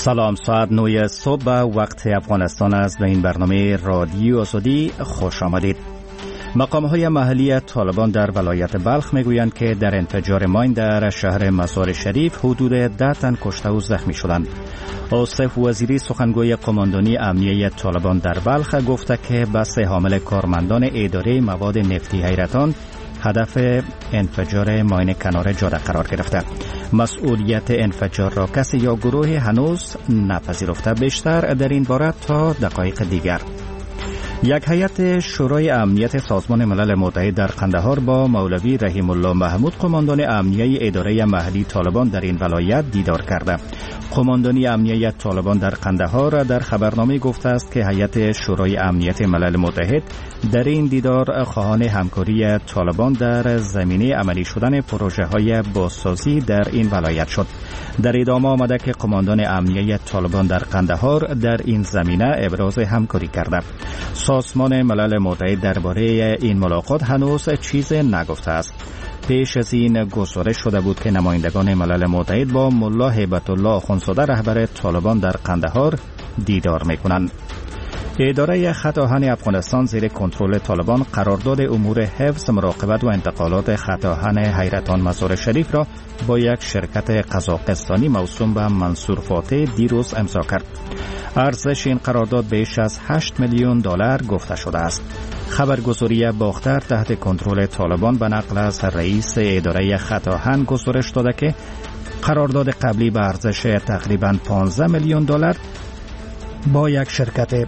سلام، ساعت 9 صبح وقت افغانستان است. به این برنامه رادیو آزادی خوش آمدید. مقام‌های محلی طالبان در ولایت بلخ میگویند که در انفجار ماین در شهر مزار شریف حدود 10 تن کشته و زخمی شدند. آصف وزیری سخنگوی قماندانی امنیه طالبان در بلخ گفته که بس حامل کارمندان اداره مواد نفتی حیرتان هدف انفجار ماین کنار جاده قرار گرفته. مسئولیت انفجار را کسی یا گروه هنوز نپذیرفته. بیشتر در این باره تا دقایق دیگر. یک هیئت شورای امنیت سازمان ملل متحد در قندهار با مولوی رحیم الله محمود قماندان امنیه اداره محلی طالبان در این ولایت دیدار کرده. قماندانی امنیه طالبان در قندهار در خبرنامه گفته است که هیئت شورای امنیت ملل متحد در این دیدار خواهان همکاری طالبان در زمینه عملی شدن پروژه های بازسازی در این ولایت شد. در ادامه آمده که قماندان امنیه طالبان در قندهار در این زمینه ابراز همکاری کرده. سازمان ملل متحد درباره این ملاقات هنوز چیز نگفته است. پیش از این گزارش شده بود که نمایندگان ملل متحد با ملا هیبت الله آخوندزاده رهبر طالبان در قندهار دیدار میکنند. اداره خط آهن افغانستان زیر کنترل طالبان قرارداد امور حفظ، مراقبت و انتقالات خط آهن حیرتان مزار شریف را با یک شرکت قزاقستانی موسوم به منصور فاتح دیروز امضا کرد. ارزش این قرارداد بیش از 8 میلیون دلار گفته شده است. خبرگزاری باختر تحت کنترل طالبان به نقل از رئیس اداره خط آهن گزارش داده که قرارداد قبلی به ارزش تقریباً 15 میلیون دلار با یک شرکت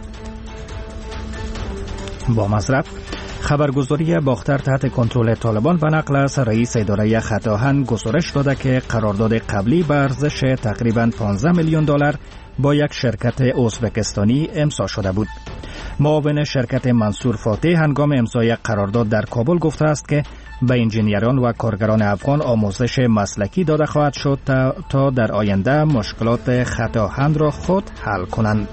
خبرگزاری باختر تحت کنترل طالبان به نقل از رئیس اداره خط آهن گزارش داده که قرارداد قبلی به ارزش تقریباً 15 میلیون دلار با یک شرکت ازبکستانی امضا شده بود. معاون شرکت منصور فاتح هنگام امضای قرارداد در کابل گفته است که به انجینیران و کارگران افغان آموزش مسلکی داده خواهد شد تا در آینده مشکلات خط آهن را خود حل کنند.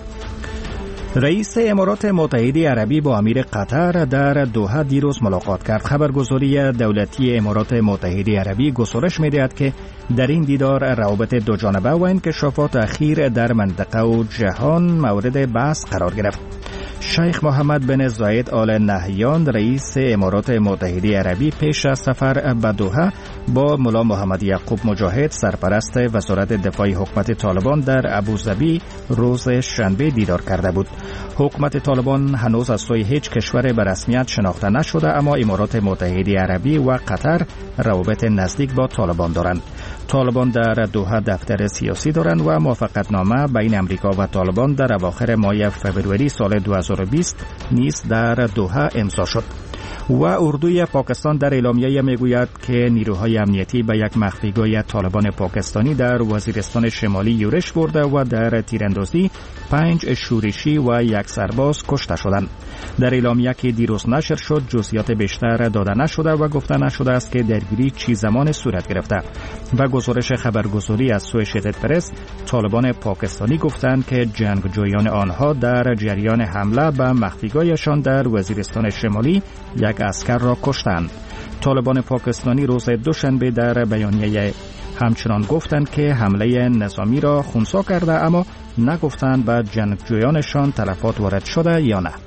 رئیس امارات متحده عربی با امیر قطر در دوحه دیروز ملاقات کرد. خبرگزاری دولتی امارات متحده عربی گزارش می‌دهد که در این دیدار روابط دو جانبه و انکشافات اخیر در منطقه و جهان مورد بحث قرار گرفت. شیخ محمد بن زاید آل نهیان رئیس امارات متحده عربی پیش از سفر به دوحه با ملا محمد یعقوب مجاهد سرپرست وزارت دفاع حکومت طالبان در ابوظبی روز شنبه دیدار کرده بود. حکومت طالبان هنوز از سوی هیچ کشور به رسمیت شناخته نشده، اما امارات متحده عربی و قطر روابط نزدیک با طالبان دارند. طالبان در دوحه دفتر سیاسی دارند و موافقتنامه بین امریکا و طالبان در اواخر ماه فوریه سال 2020 نیز در دوحه امضا شد. و اردوی پاکستان در اعلامیه میگوید که نیروهای امنیتی به یک مخفیگاه طالبان پاکستانی در وزیرستان شمالی یورش برده و در تیراندازی 5 شورشی و 1 سرباز کشته شدند. در اعلامیه که دیروز نشر شد جزئیات بیشتر داده نشده و گفته نشده است که درگیری چه زمان صورت گرفته. و گزارش خبرگزاری از اسوشیتد پرس طالبان پاکستانی گفتند که جنگجویان آنها در جریان حمله به مخفیگاهشان در وزیرستان شمالی یک عسکر را کشتند. طالبان پاکستانی روز دوشنبه در بیانیه همچنان گفتند که حمله نظامی را خنثی کرده، اما نگفتند به جنگجویانشان تلفات وارد شده یا نه.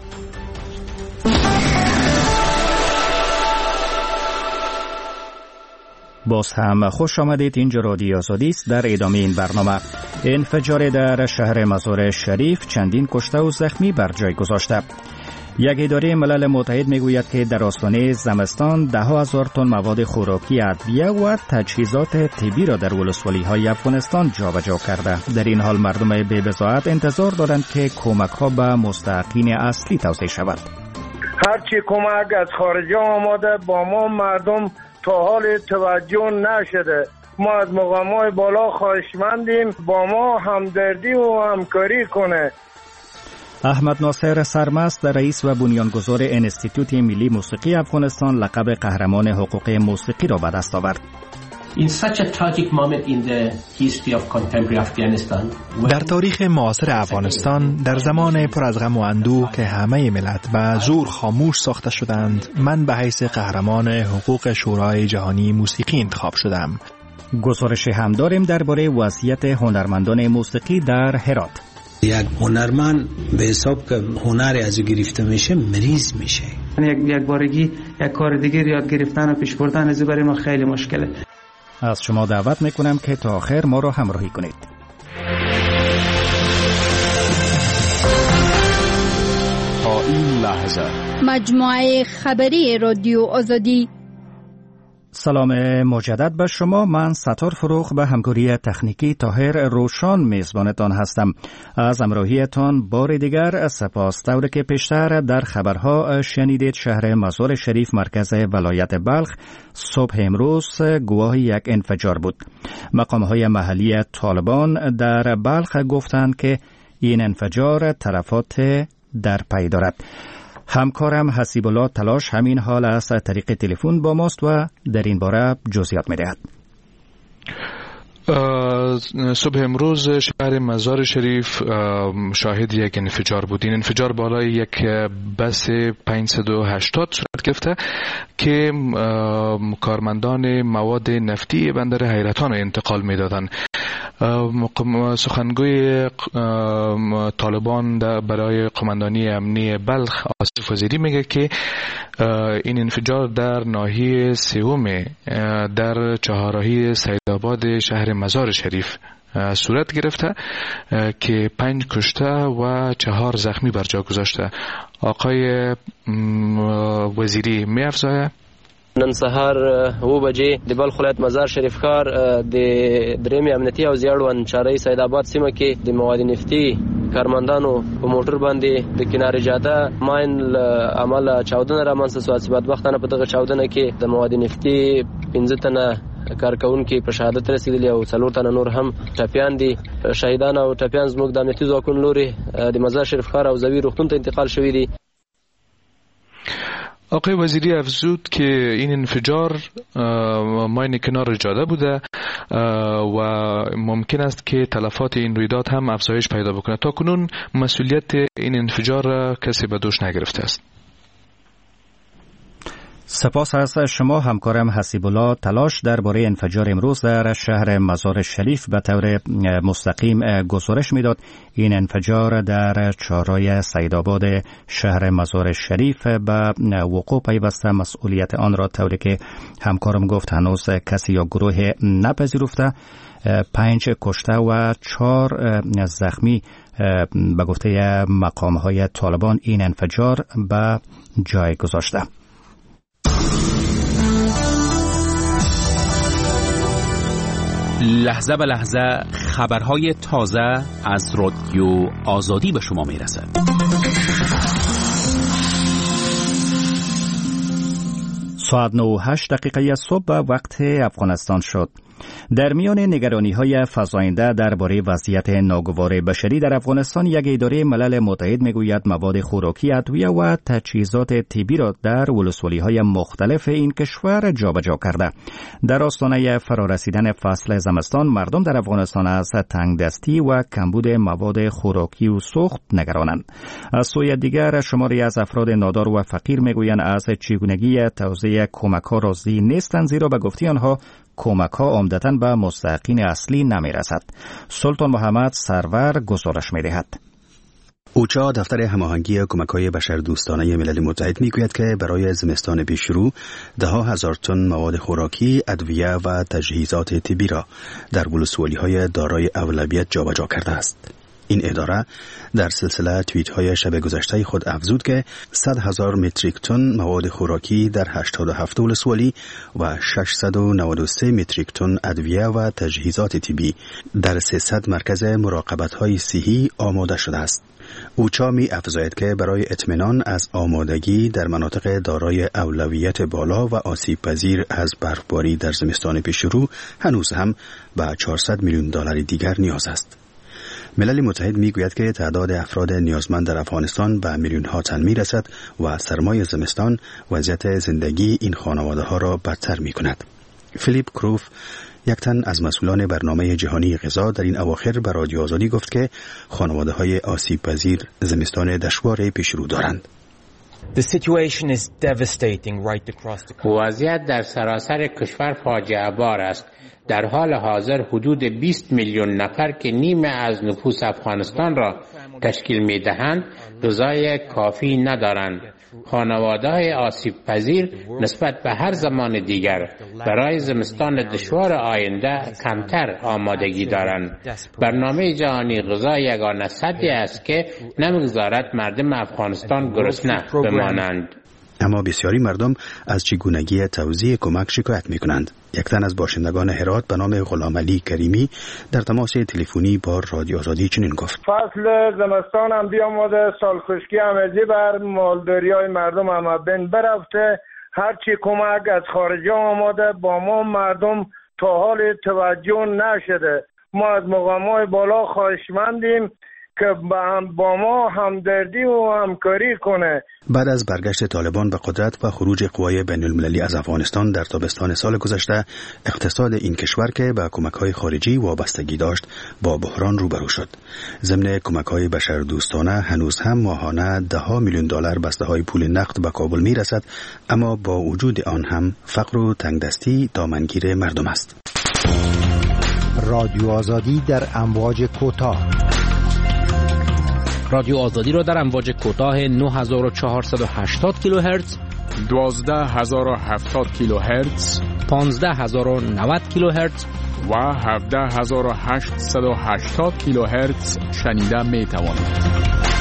باز هم خوش آمدید. اینجا رادیو آزادی است. در ادامه این برنامه انفجار در شهر مزار شریف چندین کشته و زخمی بر جای گذاشته. یک اداره ملل متحد میگوید که در آستانه زمستان 10,000 تن مواد خوراکی، ادویه و تجهیزات طبی را در ولسوالی‌های افغانستان جابجا کرده. در این حال مردم بی‌بضاعت انتظار دارند که کمک‌ها به مستحقین اصلی توزیع شود. هرچی کمک از خارج آمده با ما مردم تا حال توجه نشده. ما از مقامات بالا خواهشمندیم با ما همدردی و همکاری کنه. احمد ناصر سرمست رئیس و بنیانگذار انستیتوت ملی موسیقی افغانستان لقب قهرمان حقوق موسیقی را به دست آورد. در تاریخ معاصر افغانستان در زمان پر از غم و اندوه که همه ملت به زور خاموش ساخته شدند، من به حیث قهرمان حقوق شورای جهانی موسیقی انتخاب شدم. گزارش هم داریم درباره وضعیت هنرمندان موسیقی در هرات. یک هنرمند به حساب که هنر از او گرفته میشه مریض میشه. یک بارگی یک کار دیگر یاد گرفتن و پیش بردن از برای ما خیلی مشکله. از شما دعوت میکنم که تا آخر ما را همراهی کنید. تا این لحظه مجموعه خبری رادیو آزادی. سلام مجدد به شما. من ستار فروغ به همکاری تکنیکی طاهر روشان میزبانتان هستم. از همراهیتان بار دیگر سپاس. طوری که پیشتر در خبرها شنیدید، شهر مزار شریف مرکز ولایت بلخ صبح امروز گواه یک انفجار بود. مقام‌های محلی طالبان در بلخ گفتند که این انفجار تلفات در پی دارد. همکارم حسیب الله تلاش همین حال از طریق تلفن با ماست و در این باره جزئیات می‌دهد. صبح امروز شهر مزار شریف شاهد یک انفجار بود. این انفجار بالای یک بس 580 صورت گرفته که کارمندان مواد نفتی بندر حیرتان انتقال میدادند. سخنگوی طالبان برای قماندانی امنی بلخ آصف وزیری میگه که این انفجار در ناحیه سوم در چهارراهی سیدآباد شهر مزار شریف صورت گرفته که 5 کشته و 4 زخمی بر جا گذاشته. آقای وزیری می افزاید نن سهار 2 بجې د بلخ ولایت مزار شریف ښار د درېمې امنیتي او زیړون چارې سیدآباد سیمه کې د مواد نفتي کارمندانو په موټر باندې د کنارې جاده ماین عمل چاودنه رامنځته شوه چې بدبختانه په دغه چاودنه کې د مواد نفتي 15 تنه کارکونکي په شهادت رسیدلي او 4 تنه نور هم ټپیان دي. شهیدان او ټپیان زموږ د امنیتي ځواکونو لوري د مزار شریف ښار او زوی روغتون ته انتقال شوي دي. آقای وزیری افزود که این انفجار ماین کنار جاده بوده و ممکن است که تلفات این رویداد هم افزایش پیدا بکنه. تا کنون مسئولیت این انفجار کسی به دوش نگرفته است. سپاس از شما همکارم حسیب الله تلاش. درباره انفجار امروز در شهر مزار شریف به طور مستقیم گزارش میداد. این انفجار در چهارراه سیدآباد شهر مزار شریف به وقوع پیوسته. مسئولیت آن را طوری که همکارم گفت هنوز کسی یا گروه نپذیرفته. 5 کشته و 4 زخمی به گفته مقام‌های طالبان این انفجار به جای گذاشته. لحظه به لحظه خبرهای تازه از رادیو آزادی به شما میرسد. ساعت 9:08 صبح به وقت افغانستان شد. در میان نگرانی‌های فزاینده درباره وضعیت ناگوار بشری در افغانستان، یک اداره ملل متحد میگوید مواد خوراکی، ادویه و تجهیزات طبی را در ولسوالی‌های مختلف این کشور جابجا کرده. در آستانه فرارسیدن فصل زمستان، مردم در افغانستان از تنگدستی و کمبود مواد خوراکی و سوخت نگرانند. از سوی دیگر، شماری از افراد نادار و فقیر میگویند از چگونگی توزیع کمک‌ها راضی نیستند، زیرا به گفته آنها کمک‌ها عمدتاً به مستحقین اصلی نمی‌رسد. سلطان محمد سرور گزارش می‌دهد. اوچا دفتر هماهنگی کمک‌های بشردوستانه ملل متحد میگوید که برای زمستان پیشرو 10,000 تن مواد خوراکی، ادویه و تجهیزات طبی را در ولسوالی‌های دارای اولویت جابجا کرده است. این اداره در سلسله توییت‌های شب گذشته خود افزود که 100,000 متریک تن مواد خوراکی در 87 ولسوالی و 693 متریک تن ادویه و تجهیزات طبی در 300 مرکز مراقبت‌های صحی آماده شده است. اوچا می افزاید که برای اطمینان از آمادگی در مناطق دارای اولویت بالا و آسیب پذیر از برفباری در زمستان پیشرو هنوز هم به 400 میلیون دلار دیگر نیاز است. ملل متحد میگوید که تعداد افراد نیازمند در افغانستان به میلیون ها تن میرسد و سرمای زمستان وضعیت زندگی این خانواده ها را بدتر می کند. فیلیپ کروف، یک تن از مسئولان برنامه جهانی غذا، در این اواخر به رادیو آزادی گفت که خانواده های آسیب پذیر زمستان دشوار پیش رو دارند. وضعیت در سراسر کشور فاجعه بار است. در حال حاضر حدود 20 میلیون نفر که نیمه از نفوس افغانستان را تشکیل می‌دهند غذای کافی ندارند. خانواده‌های آسیب پذیر نسبت به هر زمان دیگر برای زمستان دشوار آینده کمتر آمادگی دارند. برنامه جهانی غذا یگانه سدی است که نمی‌گذارد مردم افغانستان گرسنه بمانند. اما بسیاری مردم از چگونگی توزیع کمک شکایت می‌کنند. یک تن از باشندگان هرات به نام غلامعلی کریمی در تماس تلفنی با رادیو آزادی چنین گفت: فصل زمستان هم بیامده، سال خشکی هم بر مالداری‌های مردم هم بین برفته. هرچی کمک از خارج آمده با ما مردم تا حال توجه نشده. ما از مقامات بالا خواهشمندیم که با ما همدردی و همکاری کنه. بعد از برگشت طالبان به قدرت و خروج قوای بین المللی از افغانستان در تابستان سال گذشته، اقتصاد این کشور که به کمک‌های خارجی وابستگی داشت با بحران روبرو شد. ضمن کمک‌های بشردوستانه هنوز هم ماهانه $10 میلیون بسته‌های پول نقد به کابل می‌رسد، اما با وجود آن هم فقر و تنگدستی دامنگیر مردم است. رادیو آزادی در امواج کوتاه. رادیو آزادی را در امواج کوتاه 9480 کیلوهرتز، 12070 کیلوهرتز، 15090 کیلوهرتز و 17880 کیلوهرتز شنیده می توانید.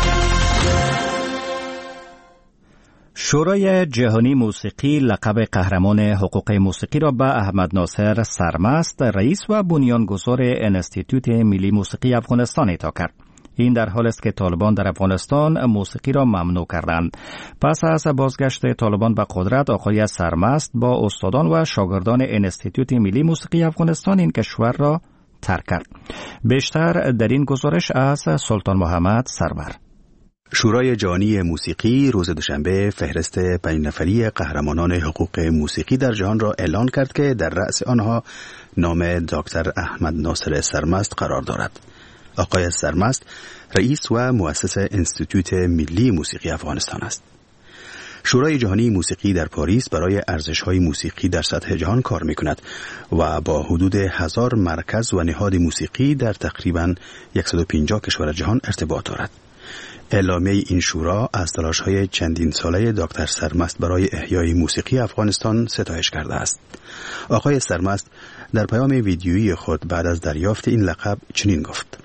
شورای جهانی موسیقی لقب قهرمان حقوق موسیقی را به احمد ناصر سرمست، رئیس و بنیانگذار انستیتوت ملی موسیقی افغانستان اعطا کرد. این در حال است که طالبان در افغانستان موسیقی را ممنوع کردند. پس از بازگشت طالبان به قدرت، آقای سرمست با استادان و شاگردان انستیتوت ملی موسیقی افغانستان این کشور را ترک کرد. بیشتر در این گزارش از سلطان محمد سرور. شورای جهانی موسیقی روز دوشنبه فهرست 5 نفری قهرمانان حقوق موسیقی در جهان را اعلان کرد که در رأس آنها نام دکتر احمد ناصر سرمست قرار دارد. آقای سرمست رئیس و مؤسس انستیتوت ملی موسیقی افغانستان است. شورای جهانی موسیقی در پاریس برای ارزش‌های موسیقی در سطح جهان کار می‌کند و با حدود 1000 مرکز و نهاد موسیقی در تقریباً 150 کشور جهان ارتباط دارد. اعلامیه این شورا از تلاش‌های چندین ساله دکتر سرمست برای احیای موسیقی افغانستان ستایش کرده است. آقای سرمست در پیام ویدیویی خود بعد از دریافت این لقب چنین گفت: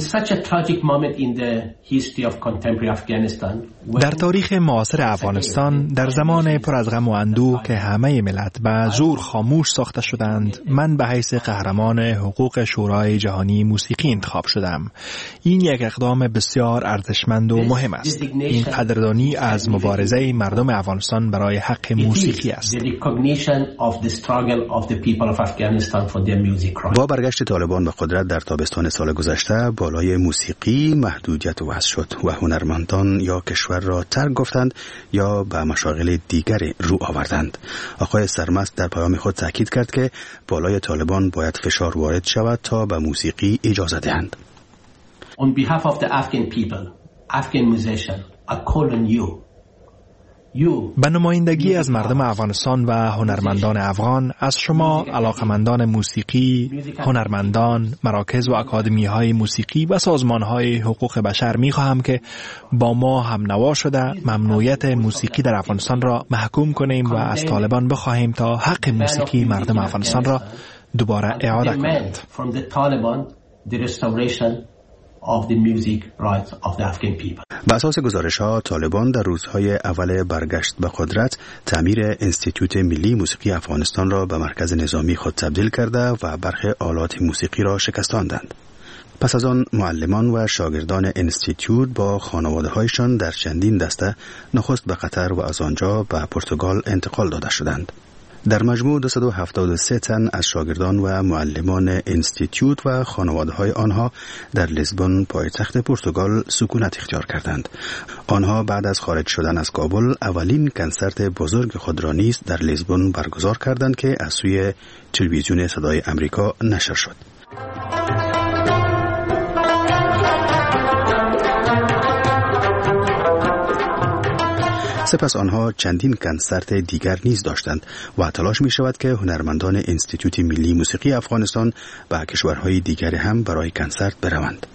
در تاریخ معاصر افغانستان، در زمان پر از غم و اندوه که همه ملت به زور خاموش ساخته شدند، من به حیث قهرمان حقوق شورای جهانی موسیقی انتخاب شدم. این یک اقدام بسیار ارزشمند و مهم است. این قدردانی از مبارزه مردم افغانستان برای حق موسیقی است. با برگشت طالبان به قدرت در تابستان سال گذشته، بالای موسیقی محدودیت وضع شد و هنرمندان یا کشور را ترک گفتند یا به مشاغل دیگر رو آوردند. آقای سرمست در پیام خود تاکید کرد که بالای طالبان باید فشار وارد شود تا به موسیقی اجازه دهند. On behalf of the Afghan people, Afghan musician, I call on you. به نمایندگی از مردم افغانستان و هنرمندان افغان، از شما علاقمندان موسیقی، هنرمندان، مراکز و اکادمی‌های موسیقی و سازمان‌های حقوق بشر می‌خواهم که با ما هم نوا شده ممنوعیت موسیقی در افغانستان را محکوم کنیم و از طالبان بخواهیم تا حق موسیقی مردم افغانستان را دوباره اعاده کنند. به اساس گزارش‌ها، طالبان در روزهای اول برگشت به قدرت تعمیر انستیتوت ملی موسیقی افغانستان را به مرکز نظامی خود تبدیل کرده و برخی آلات موسیقی را شکستاندند. پس از آن معلمان و شاگردان انستیتوت با خانواده‌هایشان در چندین دسته نخست به قطر و از آنجا به پرتغال انتقال داده شدند. در مجموع 273 تن از شاگردان و معلمان انستیتوت و خانواده‌های آنها در لیسبون پایتخت پرتغال سکونت اختیار کردند. آنها بعد از خارج شدن از کابل اولین کنسرت بزرگ خود را نیز در لیسبون برگزار کردند که از سوی تلویزیون صدای آمریکا نشر شد. سپس آنها چندین کنسرت دیگر نیز داشتند و تلاش می شود که هنرمندان انستیتوت ملی موسیقی افغانستان و کشورهای دیگر هم برای کنسرت بروند.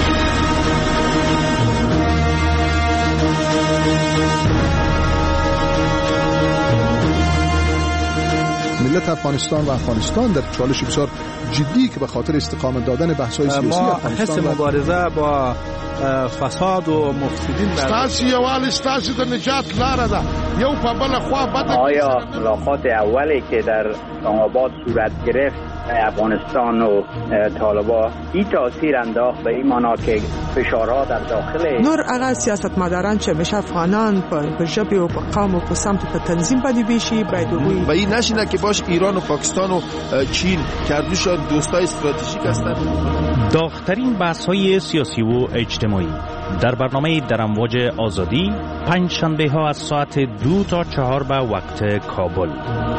ملت افغانستان و افغانستان در چالش بسیار جدی که به خاطر استقامت دادن بحث‌های سیاسی افغانستان حس مبارزه با فساد و مفسدین ستاسو یوال ستاسو د نجات لاره ده یو په بل خوا بد. آیا ملاقات اولی که در اسلام آباد صورت گرفت افغانستان و طالبان این تاثیر انداخت به این معنا که فشارها در داخل نور هغه سیاستمداران چې مشه افغانان په ژبې او په قوم او په سمت په تنظیم باندې بشي باید و این نشینه که باش ایران و پاکستان و چین کردوش دوستای استراتژیک هستند. داغ‌ترین بحث‌های سیاسی و اجتماعی در برنامه در امواج آزادی پنج شنبه ها از ساعت 2 تا 4 به وقت کابل.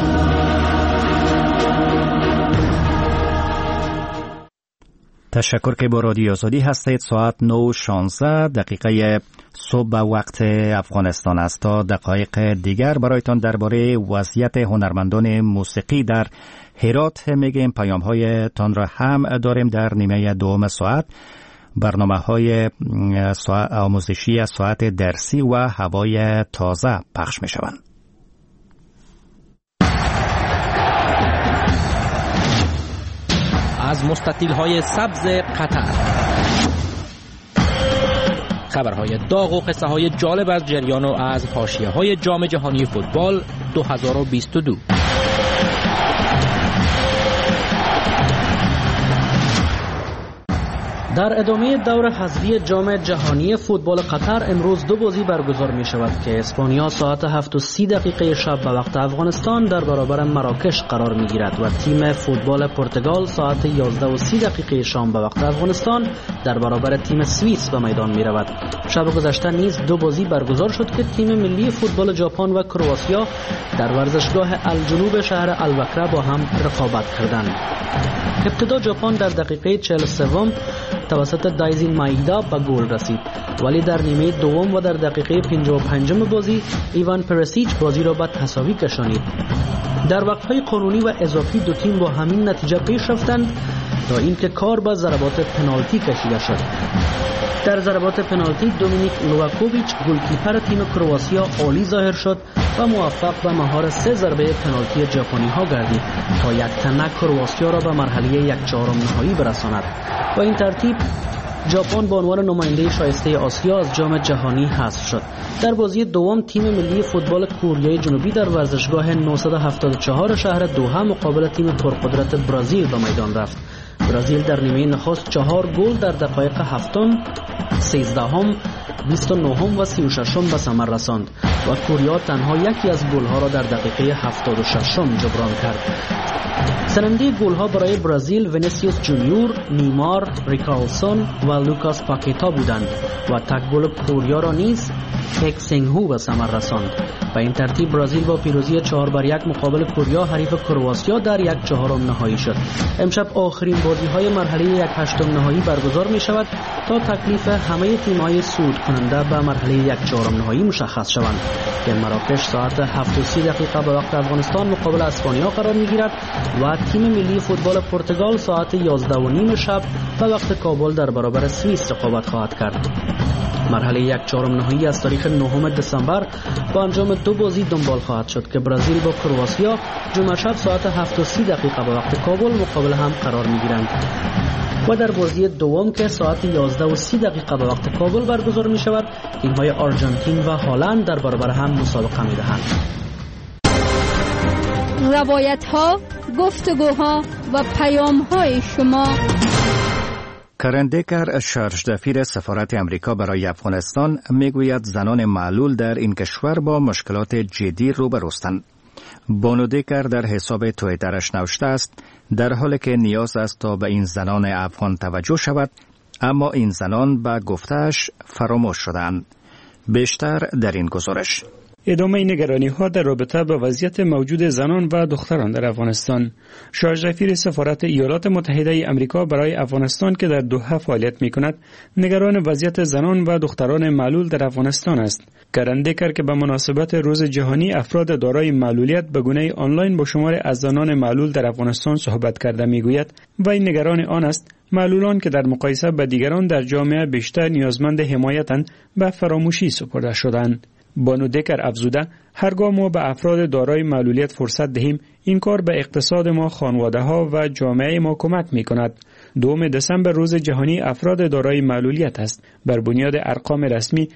تشکر که با رادیو آزادی هستید. ساعت 9:16 صبح به وقت افغانستان است. تا دقایق دیگر برایتان درباره وضعیت هنرمندان موسیقی در هرات میگیم. پیام‌های تان را هم داریم در نیمه دوم ساعت. برنامه‌های آموزشی ساعت درسی و هوای تازه پخش می‌شوند. از مستطیل‌های سبز قطر خبرهای داغ و قصه‌های جالب از جریان و از حاشیه‌های جام جهانی فوتبال 2022. در ادامه دور حذفی جام جهانی فوتبال قطر امروز دو بازی برگزار می شود که اسپانیا ساعت 7:30 شب به وقت افغانستان در برابر مراکش قرار می گیرد و تیم فوتبال پرتغال ساعت 11:30 شام به وقت افغانستان در برابر تیم سوئیس به میدان می رود. شب گذشته نیز دو بازی برگزار شد که تیم ملی فوتبال ژاپن و کرواتیا در ورزشگاه الجنوب شهر الوکره با هم رقابت کردند. ابتدا ژاپن در دقیقه 43 توسط دایزین مایدا به گل رسید، ولی در نیمه دوم و در دقیقه 55 بازی ایوان پرسیچ بازی را به تساوی کشانید. در وقت‌های قانونی و اضافی دو تیم با همین نتیجه پیش رفتند تا اینکه کار به ضربات پنالتی کشیده شد. در ضربات پنالتی دومینیک لوواکوویچ گلکیپر تیم کرواتیا عالی ظاهر شد و موفق به مهار 3 ضربه پنالتی ژاپنی ها گردید تا یک تنه کرواتیا را به مرحله 1/4 نهایی برساند. با این ترتیب ژاپن به عنوان نماینده شایسته آسیا از جام جهانی حذف شد. در بازی دوم تیم ملی فوتبال کوریای جنوبی در ورزشگاه 974 شهر دوحه مقابل تیم پرقدرت برزیل به میدان رفت. برزیل در نیمه نخست 4 گل در دقایق 7م، 13م، 29م و 36م به ثمر رساند و کوریا تنها یکی از گل‌ها را در دقیقه 76م جبران کرد. سرنده گل‌ها برای برزیل وینیسیوس جونیور، نیمار، ریکارلسون و لوکاس پاکیتا بودند و تک گل کوریا را نیز پک سینگ هو به ثمر رساند. به این ترتیب برزیل با پیروزی 4-1 مقابل کوریا حریف کرواتیا در 1/4 نهایی شد. امشب آخرین بازی‌های مرحله 1/8 نهایی برگزار می‌شود تا تکلیف همه تیم‌های صعود کننده به مرحله 1/4 نهایی مشخص شوند که مراکش ساعت 7:30 به وقت افغانستان مقابل اسپانیا قرار می‌گیرد و تیم ملی فوتبال پرتغال ساعت 11:30 شب به وقت کابل در برابر سوئیس رقابت خواهد کرد. مرحله 1/4 نهایی از تاریخ 9 دسامبر با انجام دو بازی دنبال خواهد شد که برزیل با کرواتیا جمعه شب ساعت 7:30 به وقت کابل مقابل هم قرار می‌گیرند و در بازی دوم که ساعت 11:30 به وقت کابل برگزار می شود تیم‌های آرژانتین و هلند در برابر هم مسابقه می‌دهند. روایت‌ها، گفتگوها و پیام‌های شما. کرن دیکر شارژدفیر سفارت امریکا برای افغانستان میگوید زنان معلول در این کشور با مشکلات جدی روبروستند. بانو دیکر در حساب توییترش نوشته است در حالی که نیاز است تا به این زنان افغان توجه شود، اما این زنان به گفته‌اش فراموش شدند. بیشتر در این گزارش. ادامه نگرانی‌ها در رابطه با وضعیت موجود زنان و دختران در افغانستان. شاه رفیق سفارت ایالات متحده آمریکا برای افغانستان که در دوحه فعالیت می‌کند، نگران وضعیت زنان و دختران معلول در افغانستان است. گرندکر که به مناسبت روز جهانی افراد دارای معلولیت به گونه آنلاین با شمار از زنان معلول در افغانستان صحبت کرده میگوید و این نگران آن است معلولان که در مقایسه با دیگران در جامعه بیشتر نیازمند حمایتند به فراموشی سپرده شدند. بانو دکر افزوده هرگاه ما به افراد دارای معلولیت فرصت دهیم این کار به اقتصاد ما، خانواده ها و جامعه ما کمک می کند. 2 دسامبر روز جهانی افراد دارای معلولیت است. بر بنیاد ارقام رسمی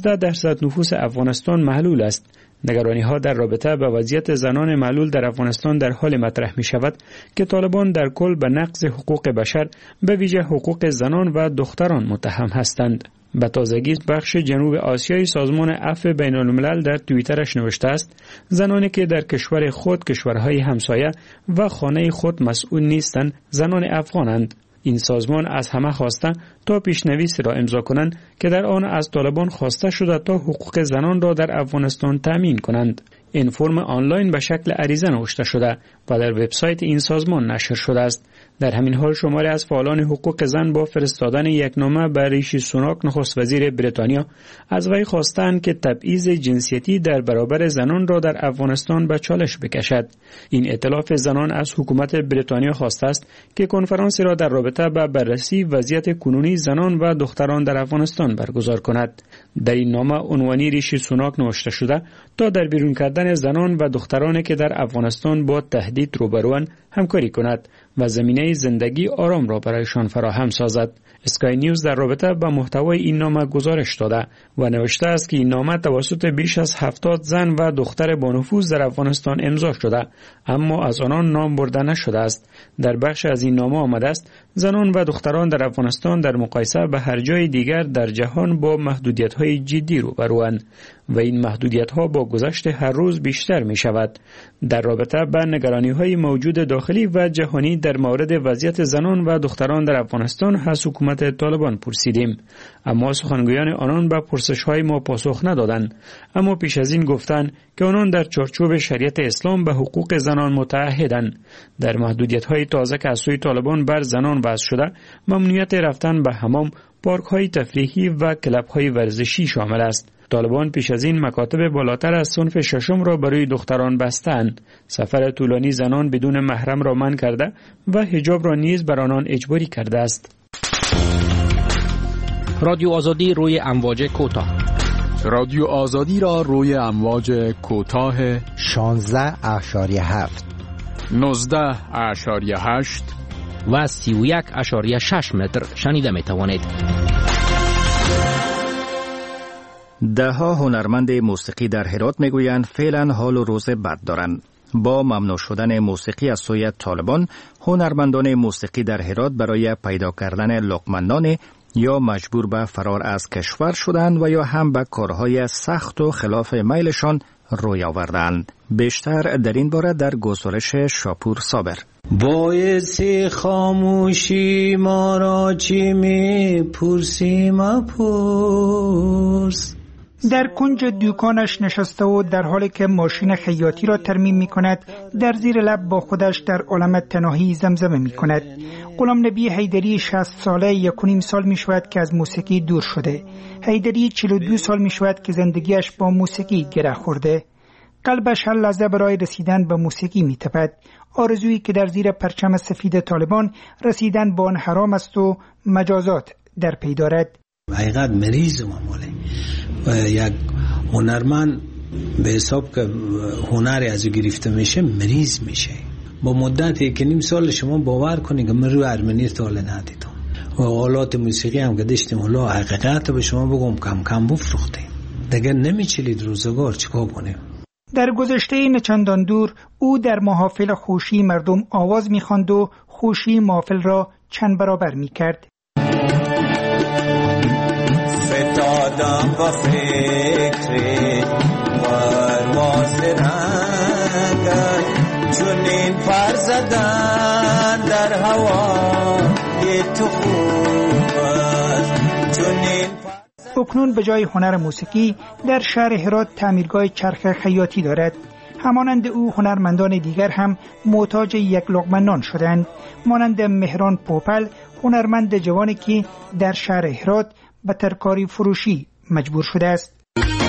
15% نفوس افغانستان معلول است. نگرانی ها در رابطه با وضعیت زنان معلول در افغانستان در حال مطرح می شود که طالبان در کل به نقض حقوق بشر به ویژه حقوق زنان و دختران متهم هستند. به تازگی بخش جنوب آسیای سازمان عفو بین الملل در توییترش نوشته است زنانی که در کشور خود، کشورهای همسایه و خانه خود مسئول نیستند زنان افغانند. این سازمان از همه خواسته تا پیشنویس را امضا کنند که در آن از طالبان خواسته شده تا حقوق زنان را در افغانستان تامین کنند. این فرم آنلاین به شکل عریضه نوشته شده و در وبسایت این سازمان نشر شده است. در همین حال شماری از فعالان حقوق زن با فرستادن یک نامه به ریشی سوناک نخست وزیر بریتانیا از وی خواستند که تبعیض جنسیتی در برابر زنان را در افغانستان به چالش بکشد. این ائتلاف زنان از حکومت بریتانیا خواسته است که کنفرانسی را در رابطه با بررسی وضعیت کنونی زنان و دختران در افغانستان برگزار کند. در این نامه عنوانی ریشی سوناک نوشته شده تا در بیرون کردن زنان و دخترانی که در افغانستان با تهدید روبروند همکاری کند و زمینه زندگی آرام را برایشان فراهم سازد. اسکای نیوز در رابطه با محتوای این نامه گزارش داده و نوشته است که این نامه توسط بیش از 70 زن و دختر با نفوذ در افغانستان امضا شده اما از آنان نام برده نشده است. در بخش از این نامه آمده است زنان و دختران در افغانستان در مقایسه به هر جای دیگر در جهان با محدودیت‌های جدی روبروند و این محدودیت‌ها با گذشت هر روز بیشتر می‌شود. در رابطه با نگرانی‌های موجود داخلی و جهانی در مورد وضعیت زنان و دختران در افغانستان از حکومت طالبان پرسیدیم اما سخنگویان آنان به پرسش‌های ما پاسخ ندادند. اما پیش از این گفتند که آنان در چارچوب شریعت اسلام به حقوق زنان متعهدند. در محدودیت‌های تازه که از سوی طالبان بر زنان وضع شده ممنوعیت رفتن به حمام، پارک‌های تفریحی و کلب‌های ورزشی شامل است. طالبان پیش از این مکاتب بالاتر از صنف ششم را برای دختران بستند. سفر طولانی زنان بدون محرم را منع کرده و حجاب را نیز بر آنان اجباری کرده است. رادیو آزادی روی امواج کوتاه. رادیو آزادی را روی امواج کوتاه 16.7 19.8 و 31.6 متر شنیده می توانید. دهها هنرمند موسیقی در هرات میگویند فعلا حال و روز بد دارند. با ممنوع شدن موسیقی از سوی طالبان، هنرمندان موسیقی در هرات برای پیدا کردن لقمه‌نان یا مجبور به فرار از کشور شدند و یا هم به کارهای سخت و خلاف میلشان روی آوردند. بیشتر در این باره در گزارش شاپور صابر. باعث خاموشی ما را چی می پرسی مپرس. در کنج دوکانش نشسته و در حالی که ماشین خیاطی را ترمیم می کند در زیر لب با خودش در عالم تنهایی زمزمه می کند. غلام نبی حیدری 60 ساله 1.5 سال می شود که از موسیقی دور شده. حیدری 42 سال می شود که زندگیش با موسیقی گره خورده. قلبش هر لحظه برای رسیدن به موسیقی می تپد. آرزویی که در زیر پرچم سفید طالبان رسیدن به آن حرام است و مجازات در پی دارد. حقیقت مریض ماموله و یک هنرمند به حساب که هنری از او گرفته میشه مریض میشه. با مدت 1.5 سال شما باور کنید که من روی ارمنی تاله ندیدم و آلات موسیقی هم که داشتیم حالا حقیقت به شما بگم کم کم بفروختیم دیگه نمیچلید روزگار چیکار کنیم. در گذشته نچندان دور او در محافل خوشی مردم آواز میخواند و خوشی محافل را چند برابر میکرد. فتادم با فکر پرواز رنگت چونین پر زدن در هوا تو خوب است. اکنون به جای هنر موسیقی در شهر هرات تعمیرگاه چرخ خیاطی دارد. همانند او هنرمندان دیگر هم محتاج یک لقمه نان شدند، مانند مهران پوپل، هنرمند جوانی که در شهر هرات به ترکاری فروشی مجبور شده است.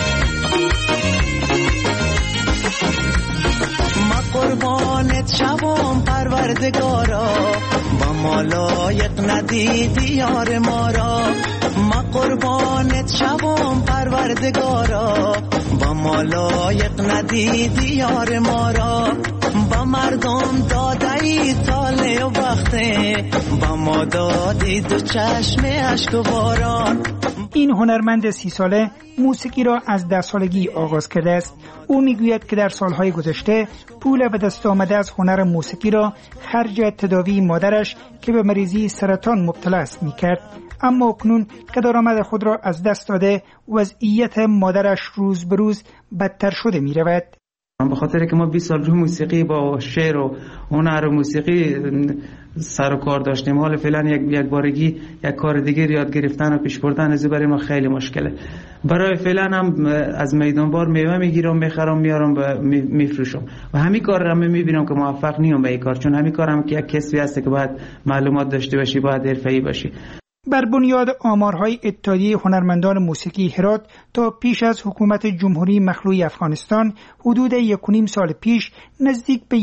ما قربانت شوم پروردگارا، با ما لایق ندیدی یار ما را. ما قربانت شوم پروردگارا، با ما لایق ندیدی یار ما را. با مردم دادی طالع و وقته، با ما دادی دو چشم اشک و باران. این هنرمند 30 ساله موسیقی را از 10 سالگی آغاز کرده است. او میگوید که در سالهای گذشته پول به دست آمده از هنر موسیقی را خرج تداوی مادرش که به مریضی سرطان مبتلا است میکرد، اما اکنون که درآمد خود را از دست داده وضعیت مادرش روز به روز بدتر شده میرود. به خاطر که ما 20 سال روی موسیقی با شعر و هنر و موسیقی سر و کار داشتیم، حالا فعلا یک بارگی یک کار دیگه یاد گرفتن و پیش بردن از برای ما خیلی مشکله. برای فعلا هم از میدان بار میوه میگیرم، میخرم، میارم و میفروشم و همین کار رو میبینم که موفق نیم به این کار، چون همین کار هم که یک کسبی هست که باید معلومات داشته باشی، باید حرفه‌ای باشی. بر بنیاد آمارهای اتحادیه هنرمندان موسیقی هرات تا پیش از حکومت جمهوری مخلوع افغانستان حدود 1.5 سال پیش نزدیک به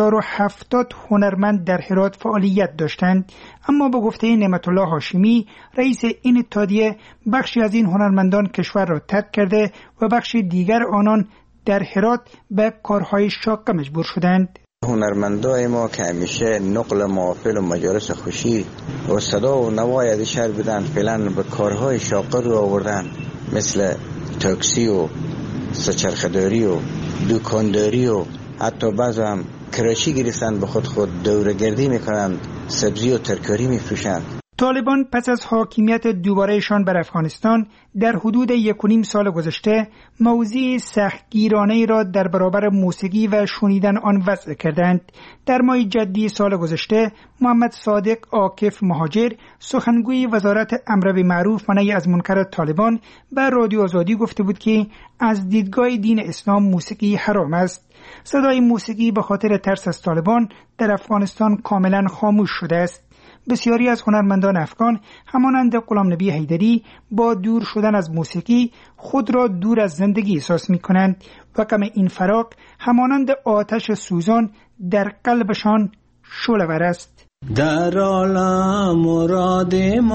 1070 هنرمند در هرات فعالیت داشتند، اما به گفته نعمت الله هاشمی رئیس این اتحادیه بخشی از این هنرمندان کشور را ترک کرده و بخش دیگر آنان در هرات به کارهای شاق مجبور شدند. هنرمندای ما که همیشه نقل محافل و مجالس خوشی و صدا و نوای از شهر بدن، فعلا به کارهای شاقه رو آوردن، مثل تاکسی و سچرخداری و دکانداری و حتی بعض هم کراچی گرفتن، به خود دوره‌گردی میکنن، سبزی و ترکاری میفروشن. طالبان پس از حاکمیت دوبارهشان بر افغانستان در حدود 1.5 سال گذشته موضوع سختگیرانه‌ای را در برابر موسیقی و شنیدن آن وضع کردند. در ماه جدی سال گذشته محمد صادق عاکف مهاجر، سخنگوی وزارت امر بالمعروف و نهی از منکر طالبان، به رادیو آزادی گفته بود که از دیدگاه دین اسلام موسیقی حرام است. صدای موسیقی به خاطر ترس از طالبان در افغانستان کاملا خاموش شده است. بسیاری از هنرمندان افغان همانند غلام نبی حیدری با دور شدن از موسیقی خود را دور از زندگی احساس می کنند و غم این فراق همانند آتش سوزان در قلبشان شعله‌ور است. در عالم مراد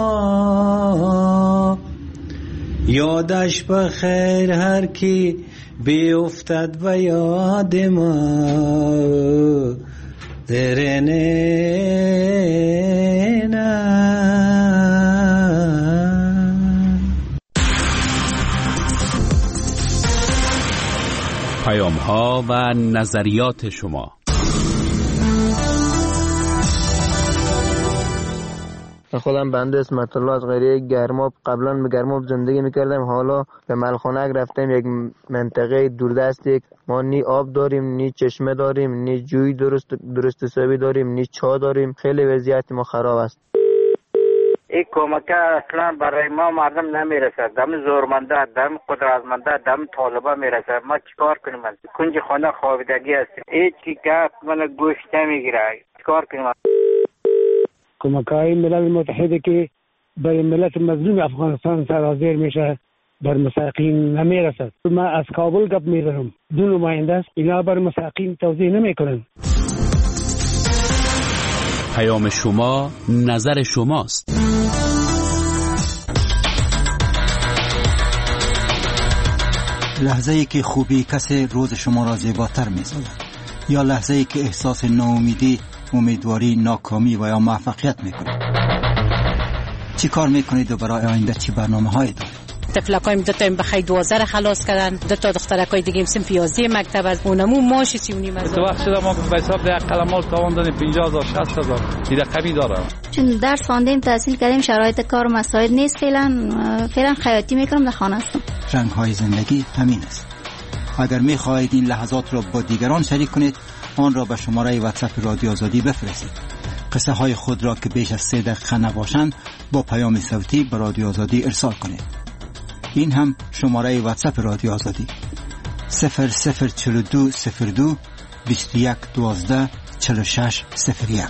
ما یادش بخیر هر کی بیفتد و یاد ما پیام‌ها و نظریات شما. خودم بنده اسمت الله از قریه گرماب، قبلا به گرماب زندگی میکردم، حالا به ملخانک رفتم، یک منطقه دوردستی. ما نی آب داریم، نی چشمه داریم، نی جوی درست حسابی داریم، نی چا داریم. خیلی وضعیت ما خراب است. این کمک اصلا برای ما مردم نمیرسد، دم زورمنده، دم قدرتمنده، دم طالبا میرسد. ما چیکار کنیم؟ کنج خانه خوابیدگی است، هیچ کی گپ من گوش نمیگیره. چیکار کنیم؟ کمک‌های ملل متحد که برای ملت مظلوم افغانستان سرازیر میشه بر مساکین نمیرسد. ما از کابل گپ میزنم، دو نماینده است، اینا بر مساکین توضیح نمیکنن. پیام شما نظر شماست. لحظه‌ای که خوبی کسی روز شما را زیباتر می‌سازد، یا لحظه‌ای که احساس ناامیدی، امیدواری، ناکامی و یا موفقیت میکنید. چی کار میکنید و برای آینده چی برنامه‌هایی دارید؟ طفلکایم دو تا بخای 12 را خلاص کردن، دو تا دخترکای دیگه هم سن 11 مکتب از اونمو ماش 39 از. تو وقت شده ما به حساب ده قلمال تاوان دادیم 50000 60000 دیگه کمی داره. چون درس خواندیم، تحصیل کردیم، شرایط کار مساعد نیست. فعلا خیاطی میکنم، در خانه هستم. رنگ‌های زندگی همین است. اگر می‌خواهید این لحظات را با دیگران شریک کنید، آن را به شماره واتساپ رادیو آزادی بفرستید. قصه های خود را که بیش از 3 دقیقه نباشند با پیام صوتی به رادیو آزادی ارسال کنید. این هم شماره واتساپ رادیو آزادی 0042 02 21 12 46 01.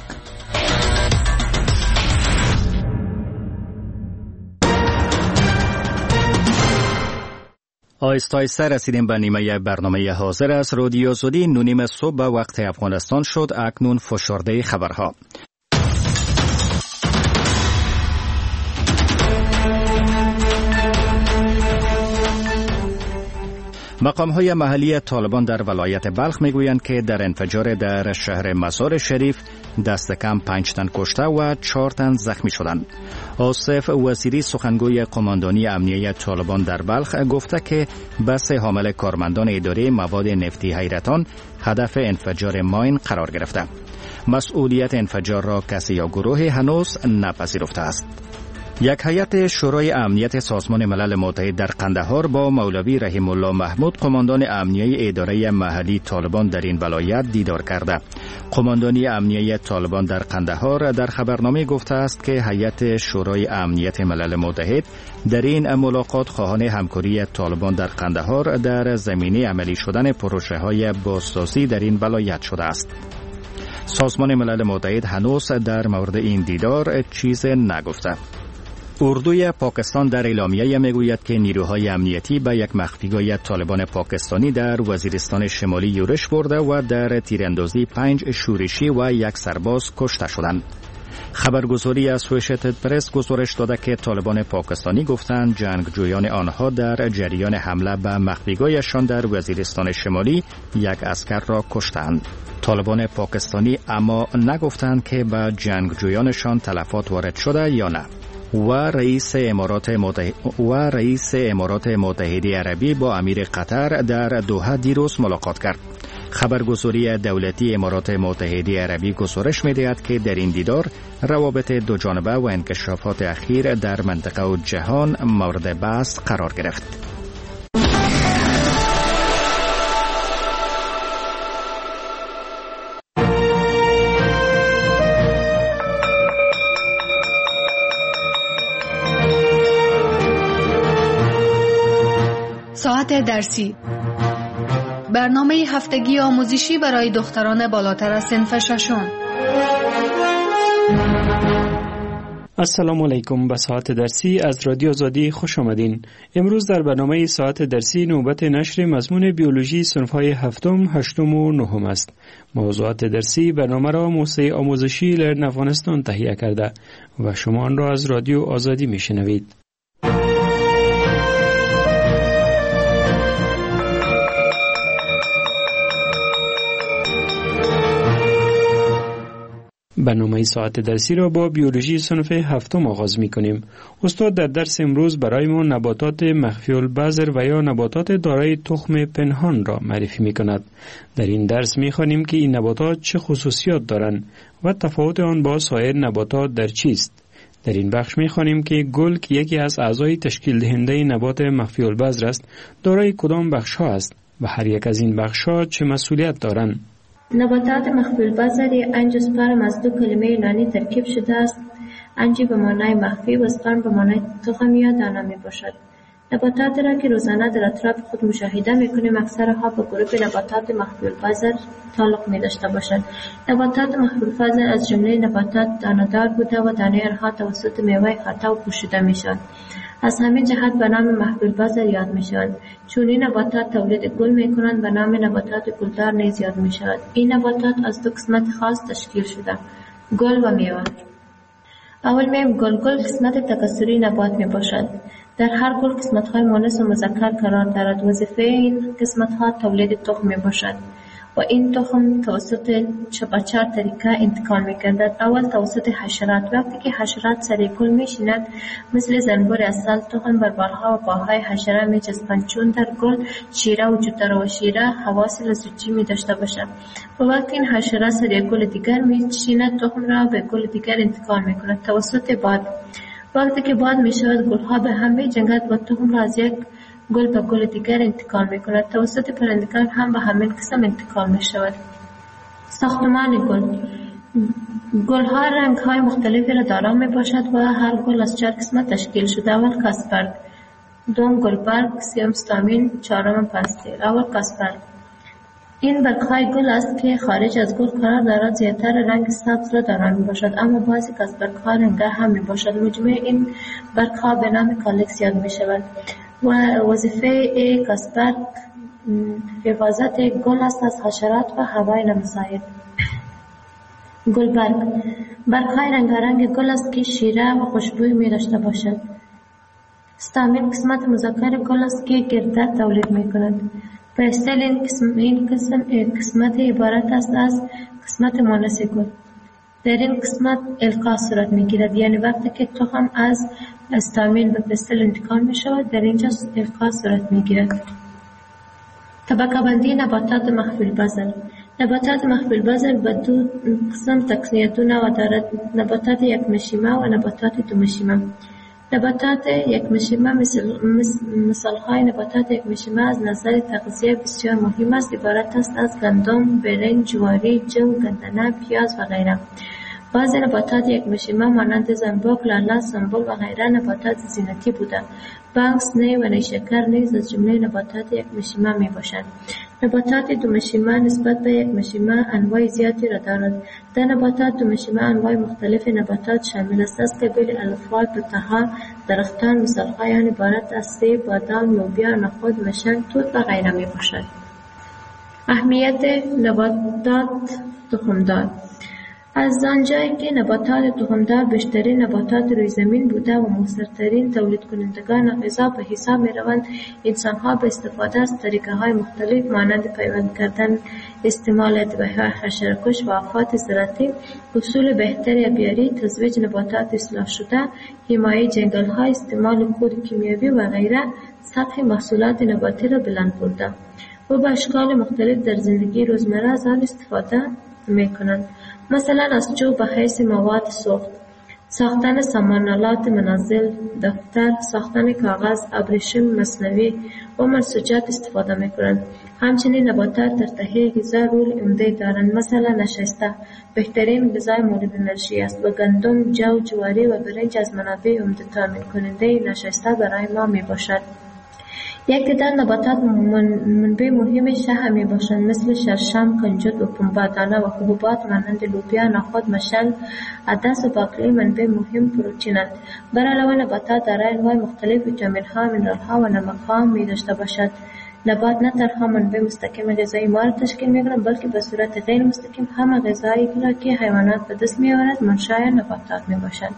آهسته آهسته رسیدیم به نیمه برنامه حاضر از رادیو آزادی. 9:30 صبح به وقت افغانستان شد. اکنون فشرده خبرها. مقام‌های محلی طالبان در ولایت بلخ میگویند که در انفجار در شهر مزار شریف دست کم 5 تن کشته و 4 تن زخمی شدند. آصف وزیری سخنگوی قماندانی امنیه طالبان در بلخ گفته که بس حامل کارمندان اداره مواد نفتی حیرتان هدف انفجار ماین قرار گرفته. مسئولیت انفجار را کسی یا گروه هنوز نپذیرفته است. یک هیئت شورای امنیت سازمان ملل متحد در قندهار با مولوی رحیم الله محمود قماندان امنیه اداره محلی طالبان در این ولایت دیدار کرده. قماندانی امنیه طالبان در قندهار در خبرنامه گفته است که هیئت شورای امنیت ملل متحد در این ملاقات خواهان همکاری طالبان در قندهار در زمینه عملی شدن پروژه‌های بازسازی در این ولایت شده است. سازمان ملل متحد هنوز در مورد این دیدار چیز نگفته. اردوی پاکستان در اعلامیه میگوید که نیروهای امنیتی به یک مخفیگاه طالبان پاکستانی در وزیرستان شمالی یورش برده و در تیراندازی 5 شورشی و 1 سرباز کشته شدند. خبرگزاری اسوسییتد پرس گزارش داده که طالبان پاکستانی گفتند جنگجویان آنها در جریان حمله به مخفیگاهشان در وزیرستان شمالی 1 عسکر را کشتند. طالبان پاکستانی اما نگفتند که به جنگجویانشان تلفات وارد شده یا نه. و رئیس امارات متحده عربی با امیر قطر در دوحه دیروز ملاقات کرد. خبرگزاری دولتی امارات متحده عربی گزارش می‌دهد که در این دیدار روابط دو جانبه و انکشافات اخیر در منطقه و جهان مورد بحث قرار گرفت. ساعت درسی، برنامه هفتگی آموزشی برای دختران بالاتر از صنف ششم. السلام علیکم. به ساعت درسی از رادیو آزادی خوش آمدین. امروز در برنامه ساعت درسی نوبت نشر مضمون بیولوژی صنف‌های هفتم، هشتم و نهم است. موضوعات درسی برنامه را موسسه آموزشی لرن افغانستان تهیه کرده و شما آن را از رادیو آزادی میشنوید. برنامه ساعت درسی را با بیولوژی صنف هفتم آغاز می کنیم. استاد در درس امروز برای ما نباتات مخفی البذر و یا نباتات دارای تخم پنهان را معرفی می کند. در این درس می خوانیم که این نباتات چه خصوصیات دارند و تفاوت آن با سایر نباتات در چیست. در این بخش می خوانیم که گل که یکی از اعضای تشکیل دهنده نبات مخفی البذر است، دارای کدام بخش ها است و هر یک از این بخش ها چه مسئولیت دارند. نباتات مخفی البذر انژیوسپرم از 2 کلمه یونانی ترکیب شده است. انژی به معنای مخفی و سپرم به معنای تخم یا دانه می باشد. نباتات را که روزانه در اطراف خود مشاهده می کنیم اکثرها به گروه نباتات مخفی البذر تعلق می داشته باشند. نباتات مخفی البذر از جمله نباتات دانه‌دار بوده و دانه آنها توسط میوه خطا و پوشیده می شوند. از همین جهت به نام مخفی البذر یاد می شوند. چون این نباتات تولید گل می کنند به نام نباتات گلدار نیز یاد می شود. این نباتات از 2 قسمت خاص تشکیل شده، گل و میوه. اول میم گل قسمت تکثری نبات می باشد. در هر گل قسمت های مؤنث و مذکر قرار دارد. وظیفه این قسمت ها تولید تخم می باشد و این تخم توسط 4 طریقه انتقال می گردد. اول توسط حشرات. وقتی که حشرات سر گل می شینند مثل زنبور عسل تخم بر بالها و پاهای حشره می چسبند. چون در گل شیره وجود دارد و شیره حواس لزوجی می داشته باشد و وقتی این حشره سر گل دیگر می شیند تخم را به گل دیگر انتقال می کند توسط باد. وقتی که باد می شود گلها به هم می جنگد و تخم را از یک گل به گل دیگر انتقال می کند. توسط پرندگان هم به همین قسم انتقال می شود. ساختمان گل ها رنگ های مختلفی را دارا می باشد و هر گل از 4 قسمت تشکیل شده. اول کاسپر. دوم گلبرگ، سوم ستامین، چهارم پستیل. اول کاسپر. این برگ‌های گل است که خارج از گل قرار دارد، زیادتر رنگ سبز را دارند میباشد، اما بعضی کاسپرها رنگ‌ها هم میباشد. مجموع این برگ‌ها به نام کالکس یاد میشود و وظیفه کاسپر حفاظت گل است از حشرات و هوای نامساعد. گلبرگ برگ‌های رنگارنگ گل است که شیره و خوشبوی می داشته باشد. ستامین قسمت مذکر گل است که گردد تولید می کند. پستیل این قسمت عبارت است از قسمت مونس گل. در این قسمت القاء صورت می گیرد، یعنی وقتی که تخم از ستامین به پستیل انتقال می شود در اینجا القاء صورت می گیرد. طبقه بندی نباتات مخفی البذر. نباتات مخفی البذر به دو قسم تقسیم دارد: نباتات یک مشیمه و نباتات دو مشیمه. نباتات یک مشیمه مثالهای نباتات یک مشیمه از نظر تغذیه بسیار مهم است. عبارت است از گندم، برنج، جواری، جو، گندنه، پیاز و غیره. بعضی نباتات یک مشیمه مانند زنبوک، لاله، سنبل و غیره نباتات زینتی بوده. بانکس، نی و نیشکر نیز از جمله نباتات یک مشیمه می باشند. نباتات دو مشیمه نسبت به یک مشیمه انواع زیادی را دارد. در نباتات دو مشیمه انواع مختلف نباتات شامل است از قبیل الفال، بطه‌ها، درختان. مثالهای آن عبارت از سیب، بادام، لوبیا، نخود، مشن، توت و غیره می باشد. اهمیت نباتات تخمدار. از آنجایی که نباتات تخمدار بیشترین نباتات روی زمین بوده و مؤثرترین تولید کنندگان غذا به حساب می روند، انسانها به استفاده از طریقه های مختلف مانند پیوند کردن، استعمال ادویه‌های حشره‌کش و آفات زراعتی، اصول بهتر آبیاری، تزویج نباتات اصلاح شده، حمایه جنگل‌ها، استعمال کود کیمیایی و غیره سطح محصولات نباتی را بلند برده و به اشکال مختلف در زندگی روزمره از آن استفاده می کنند. مثلا از چوب به حیث مواد سوخت، ساختن سامانالات منزل، دفتر، ساختن کاغذ، ابریشم مصنوعی و منسوجات استفاده می کنند. همچنین نباتات در تهیه غذا رول عمده دارند. مثلا نشسته بهترین غذای مورد انرژی است و گندم، جو، جواری و برنج از منابع عمده تامین کننده نشسته برای ما می باشد. یک دیگر نباتات منبع مهم شح می باشند مثل شرشم، کنجد و پنبه. دانه و حبوبات مانند لوبیا، نخود، مشل، عدس و باقلی منبع مهم پروتئینند. بر علاوه نباتات دارای انواع مختلف ویتامین‌ها، مینرال‌ها و نمک‌ها می داشته باشد. نبات نه تنها منبع مستقیم غذایی ما را تشکیل می کنند بلکه به صورت غیر مستقیم هم غذایی را که حیوانات به دست می آورد منشأ نباتات می باشند.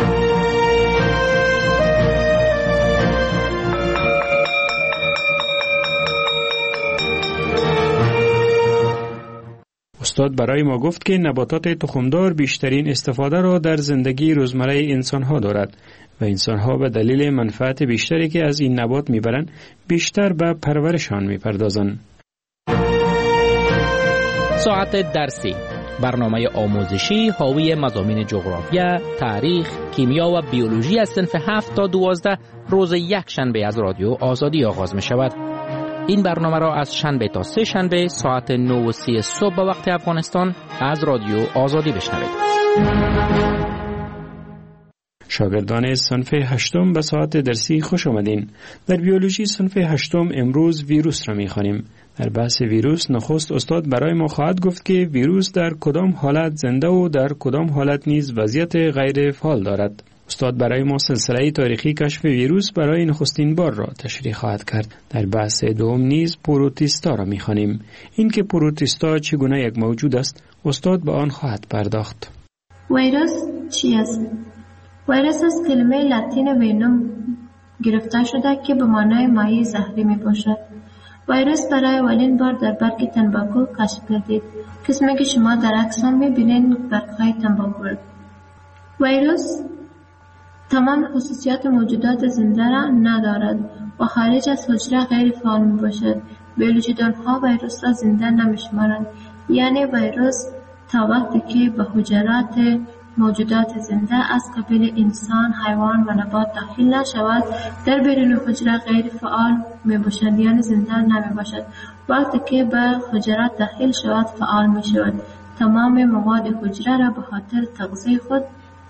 استاد برای ما گفت که نباتات تخمدار بیشترین استفاده را در زندگی روزمره انسانها دارد و انسانها به دلیل منفعت بیشتری که از این نبات میبرند بیشتر به پرورشان میپردازند. ساعت درسی، برنامه آموزشی حاوی مضامین جغرافیا، تاریخ، کیمیا و بیولوژی از صنف 7 تا 12 روز یک شنبه از رادیو آزادی آغاز می شود. این برنامه را از شنبه تا سه شنبه ساعت 9:30 صبح به وقت افغانستان از رادیو آزادی بشنوید. شاگردان صنف 8 به ساعت درسی خوش آمدین. در بیولوژی صنف 8 امروز ویروس را می‌خوانیم. در بحث ویروس نخست استاد برای ما خواهد گفت که ویروس در کدام حالت زنده و در کدام حالت نیز وضعیت غیر فعال دارد. استاد برای ما سلسله تاریخی کشف ویروس برای نخستین بار را تشریح خواهد کرد. در بحث دوم نیز پروتیستا را می‌خوانیم. این که پروتیستا چگونه یک موجود است، استاد به آن خواهد پرداخت. ویروس چی است؟ ویروس از کلمه لاتین وینوم گرفته شده که به معنای مایع زهری می باشد. ویروس برای اولین بار در برگ تنباکو کشف گردید. قسمی که شما در عکس هم می بینید برگ‌های تنباکو. ویروس تمام خصوصیات موجودات زنده را ندارد و خارج از حجره غیر فعال می باشد. بیولوژیدان‌ها ویروس را زنده نمی‌شمارند، یعنی ویروس تا وقتی که به حجرات موجودات زنده از قبیل انسان، حیوان و نبات داخل نشود در بیرون حجره غیر فعال می باشد، یعنی زنده نمی باشد. وقتی که به حجرات داخل شود فعال می شود. تمام مواد حجره را به خاطر تغذیه خود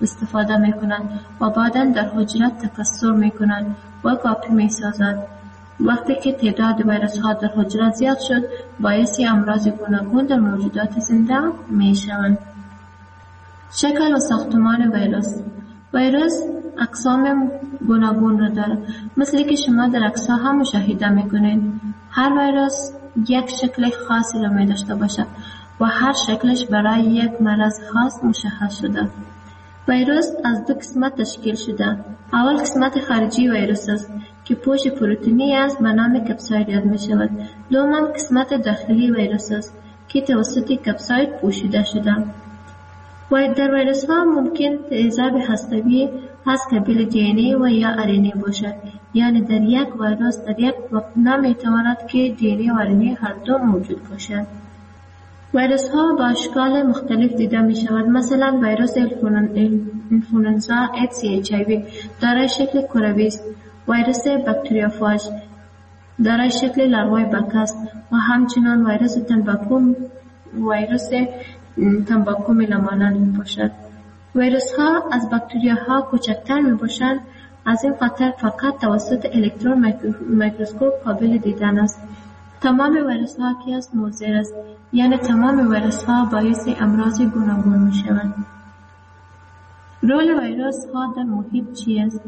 استفاده می کنند و بعدا در حجرات تکثر می کنند و کاپی می سازد. وقتی که تعداد ویروس ها در حجرات زیاد شد باعث امراض گوناگون در موجودات زنده می شوند. شکل و ساختمان ویروس اقسام گوناگون را دارد. مثل که شما در عکس‌ها هم مشاهده می‌کنید. هر ویروس یک شکل خاصی را می داشته باشد و هر شکلش برای یک مرض خاص مشخص شده. ویروس از دو قسمت تشکیل شده. اول قسمت خارجی ویروس است که پوش پروتئینی است به نام کپساید یاد می شود. دوم قسمت داخلی ویروس است که توسط کپساید پوشیده شده. و در ویروس ها ممکن تضاد هسته‌ای از قبیل دی و یا آرنه باشد. یعنی در یک ویروس در یک وقت نمیتواند که دی و آرنه هر دو موجود باشد. ویروس ها با اشکال مختلف دیده می شود. مثلا ویروس انفلوئنزا HIV دارای شکل کروی است. ویروس باکتریوفاژ دارای شکل لاروی بک است و همچنین ویروس تنباکو میلمانند می باشد. ویروس ها از باکتریاها کوچکتر می باشند. از این خاطر فقط توسط الکترون میکروسکوپ قابل دیدن است. تمام ویروس ها که است مضر است، یعنی تمام ویروس ها باعث امراض گوناگون می شوند. رول ویروس ها در محیط چی است؟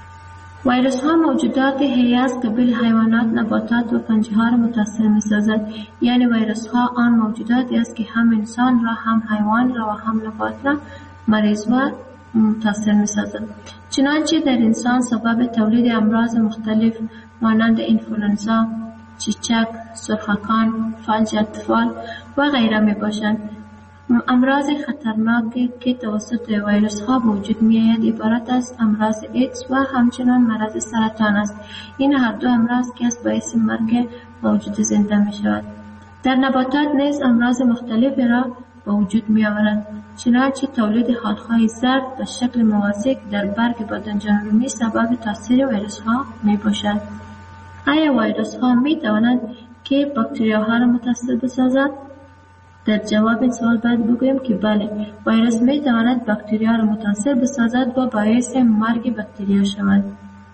ویروس ها موجودات حیه از قبیل حیوانات، نباتات و پنجه ها را متاثر می سازد. یعنی ویروس ها آن موجوداتی است که هم انسان را، هم حیوان را و هم نبات را مریض و متاثر می سازد. چنانچه در انسان سبب تولید امراض مختلف مانند انفلوئنزا، چیچک، سرخکان، فلج اطفال و غیره می باشند. امراض خطرناکی که توسط ویروس ها وجود می آید عبارت از امراض ایدز و همچنین مرض سرطان است. این هر دو امراض که از باعث مرگ موجود زنده می شود. در نباتات نیز امراض مختلفی را به وجود می آورند. چنانچه تولید حالهای زرد به شکل موازی در برگ بادنجانرومی سبب تاثیر ویروس ها می باشد. آیا ویروس ها می توانند که باکتریاها را متاثر بسازند؟ در جواب این سوال باید بگویم که بله، ویروس می تواند باکتریا را متاثر بسازد و باعث مرگ باکتریا شود.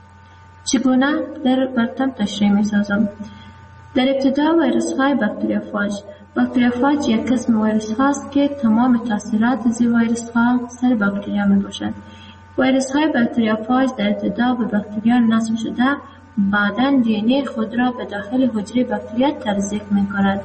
چگونه در برتم تشریح می سازم؟ در ابتدا ویروس های باکتریوفاژ یک قسم ویروس هاست که تمام تاثیرات زی ویروس ها سر باکتریا می باشد. ویروس های باکتریوفاژ در ابتدا به باکتریا نصب شده، بعداً دی خود را به داخل حجره باکتریا تزریق می کند.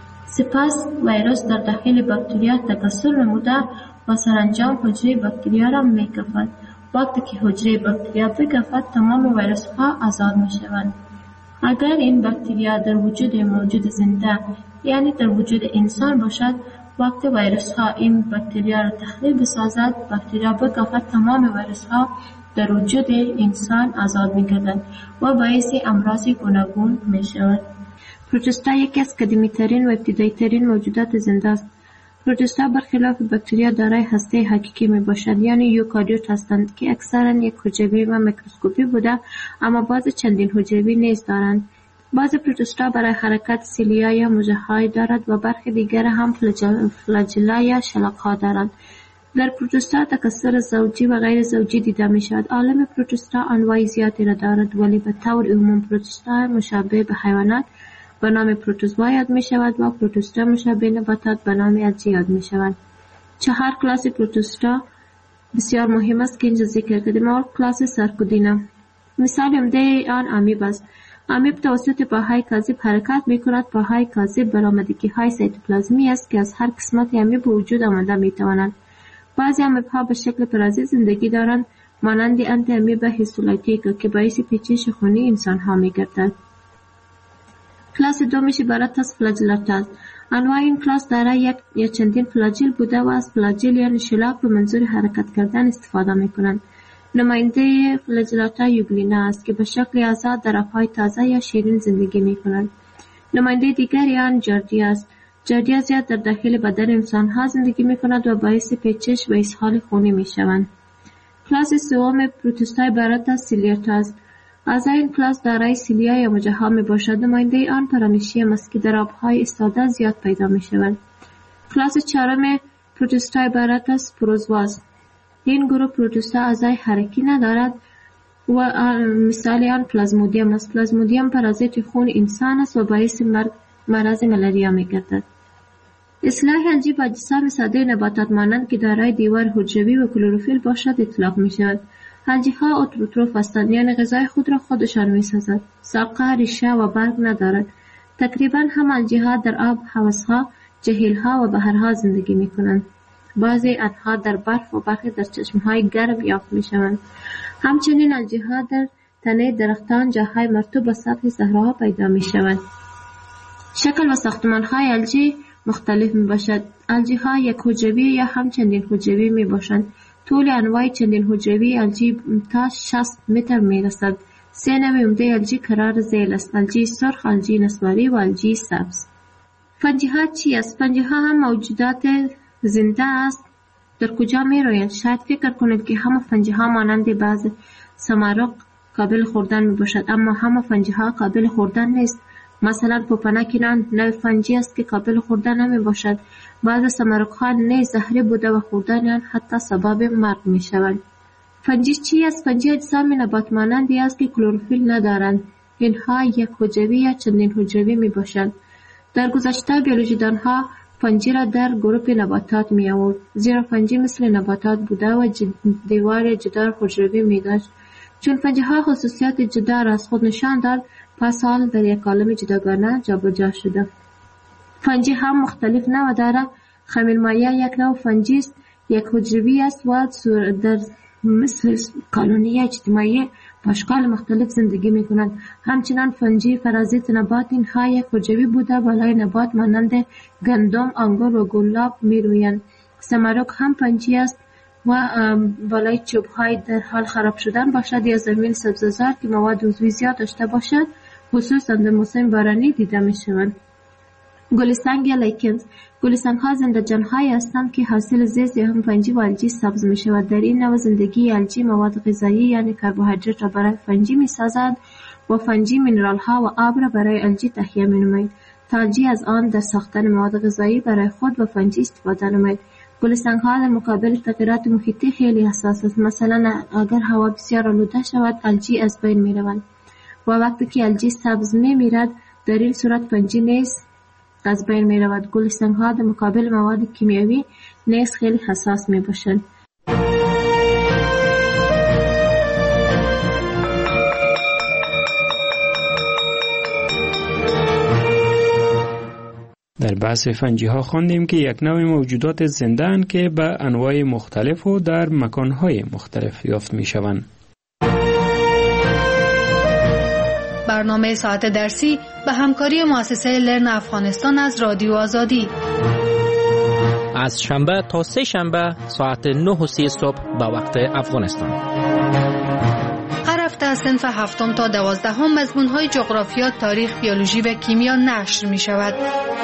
سپس ویروس در داخل باکتریا تکثر نموده و سرانجام حجره باکتریا را می کفد. وقتی که حجره باکتریا بکفد تمام ویروس ها آزاد می شوند. اگر این باکتریا در وجود موجود زنده، یعنی در وجود انسان باشد، وقتی ویروس ها این باکتریا را تخریب بسازد، باکتریا بکفد تمام ویروس ها در وجود انسان آزاد می گردند و باعث امراض گوناگون می شود. پروتوستا یکی از قدیمی‌ترین و ابتدایی‌ترین موجودات زنده است. پروتوستا برخلاف باکتریا دارای هسته حقیقی می باشد، یعنی یوکاریوت هستند که اکثرا یک حجروی و میکروسکوپی بوده، اما بعض چندین حجروی نیز دارند. بعض پروتوستا برای حرکت سیلیا یا مژه‌های دارد و برخی دیگر هم فلاجلا یا شلاق‌ها دارند. در پروتوستا تکثر زوجی و غیر زوجی دیده می شود. عالم پروتوستا انواع زیادی را دارد، ولی به طور عموم پروتوستا مشابه به حیوانات به نام پروتوزوا یاد می شود و پروتوستا مشابه نباتات به نام الجی یاد می شود. 4 کلاس پروتوستا بسیار مهم است که اینجا ذکر کردیم. اول کلاس سارکودینا، مثال عمده آن امیب است. امیب توسط پاهای کاذب حرکت می کند. پاهای کاذب برآمدگی های سیتوپلازمی است که از هر قسمت امیب به وجود آمده می توانند. بعضی امیب ها به شکل پرازیت زندگی دارند، مانند انتی امیب هیستولایتیکا که باعث پیچش خونی انسان ها می گردد. کلاس دومش عبارت از فلاجلات است. انواع این کلاس دارای یک یا چندین فلاجل بوده و از فلاجل یعنی شلاق به منظور حرکت کردن استفاده می کنند. نماینده فلاجلاتا یوگلینا است که به شکل آزاد در آبهای تازه یا شیرین زندگی می کنند. نماینده دیگری آن جاردیا است. جاردیا زیاد در داخل بدن انسان ها زندگی می کند و باعث پیچش و اسهال خونی می شوند. کلاس سوم پروتوستا عبارت از سیلیاتا است. از این کلاس دارای سیلیا یا مژه‌ها می باشد. نماینده آن پارانیشیم است که در آبهای ایستاده زیاد پیدا می شود. کلاس چهارم پروتوستا عبارت از پروزوا است. این گروه پروتوستا اعضای حرکی ندارد و مثال آن پلازمودیم است. پلازمودیم پارازیت خون انسان است و باعث مرض ملاریا می‌گردد. اصلاح الجی با اجسام ساده نباتات مانند که دارای دیوار حجروی و کلروفیل باشد اطلاق می‌شود. الجی‌ها اتروتروف هستند، یعنی غذای خود را خودشان می‌سازند. ساقه، ریشه و برگ ندارد. تقریباً هم الجی‌ها در آب، حوض‌ها، جهیل‌ها و بحرها زندگی می‌کنند. بعضی آنها در برف و برخی در چشمه‌های گرم یافت می‌شوند. همچنین الجی‌ها در تنه درختان، جاهای مرطوب و سطح صحراها پیدا می‌شوند. شکل و ساختمان‌های الجی مختلف می‌باشد. الجی‌ها یک حجروی یا هم چندین حجروی می‌باشند. طول انواع چندین حجروی الجی تا 60 متر می‌رسد. 3 نوع عمده الجی قرار ذیل است: الجی سرخ، الجی نسواری و الجی سبز. فنجی‌ها چی است؟ فنجی‌ها هم موجودات زنده است. در کجا می‌رویند؟ شاید فکر کنید که همه فنجی‌ها مانند بعض سمارق قابل خوردن می‌باشد، اما همه فنجی‌ها قابل خوردن نیست. مثلا پوپنک نوع فنجی است که قابل خوردن نمی‌باشد. بعض سمارق‌ها نیز زهری بوده و خوردن آن حتی سبب مرگ می‌شوند. فنجی چی است؟ فنجی اجسام نبات مانندی است که کلروفیل ندارند. اینها یک حجروی یا چندین حجروی می‌باشند. در گذشته بیولوژیدان‌ها فنجی را در گروه نباتات می آورد، زیرا فنجی مثل نباتات بوده و دیوار جدار حجروی می داشت. چون فنجی‌ها خصوصیات جدا را از خود نشان داد، پس حال در یک عالم جداگانه جابجا شده. فنجی هم مختلف نوع دارد. خمیرمایه یک نوع فنجی است، یک حجروی است و در مثل کالونی اجتماعی با اشکال مختلف زندگی می کنند. همچنان فنجی پارازیت نبات اینها یک حجروی بوده بالای نبات مانند گندم، انگور و گلاب می رویند. سمارق هم فنجی است و بالای چوب‌های در حال خراب شدن باشد یا زمین سبززار که مواد عضوی زیاد داشته باشد، خصوصا در موسم بارانی دیده می شوند. گلسنگ یا لیکنز. گلسنگ‌ها زنده‌جان‌هایی هستند که حاصل زیست یا هم فنجی و الجی سبز می شود. در این نوع زندگی الجی مواد غذایی یعنی کربوهیدرات را برای فنجی می سازد و فنجی مینرال‌ها و آب را برای الجی تهیه می نماید تا الجی از آن در ساختن مواد غذایی برای خود و فنجی استفاده نماید. گلسنگ‌ها در مقابل تغییرات محیطی خیلی حساس است. مثلا اگر هوا بسیار آلوده شود الجی از بین می روند و وقتی که الجی سبز می میرد در این صورت فنجی نیز از بین می رود. گلسنگ‌ها در مقابل مواد کیمیایی نیز خیلی حساس می باشند. در بحث فنجی‌ها خواندیم که یک نوع موجودات زنده‌اند که به انواع مختلف و در مکان‌های مختلف یافت می‌شوند. برنامه ساعت درسی به همکاری مؤسسه لرن افغانستان از رادیو آزادی از شنبه تا سه شنبه ساعت 9:30 صبح به وقت افغانستان. هر هفته از صنف 7 تا 12 مضمون‌های جغرافیا، تاریخ، بیولوژی و کیمیا نشر می‌شود.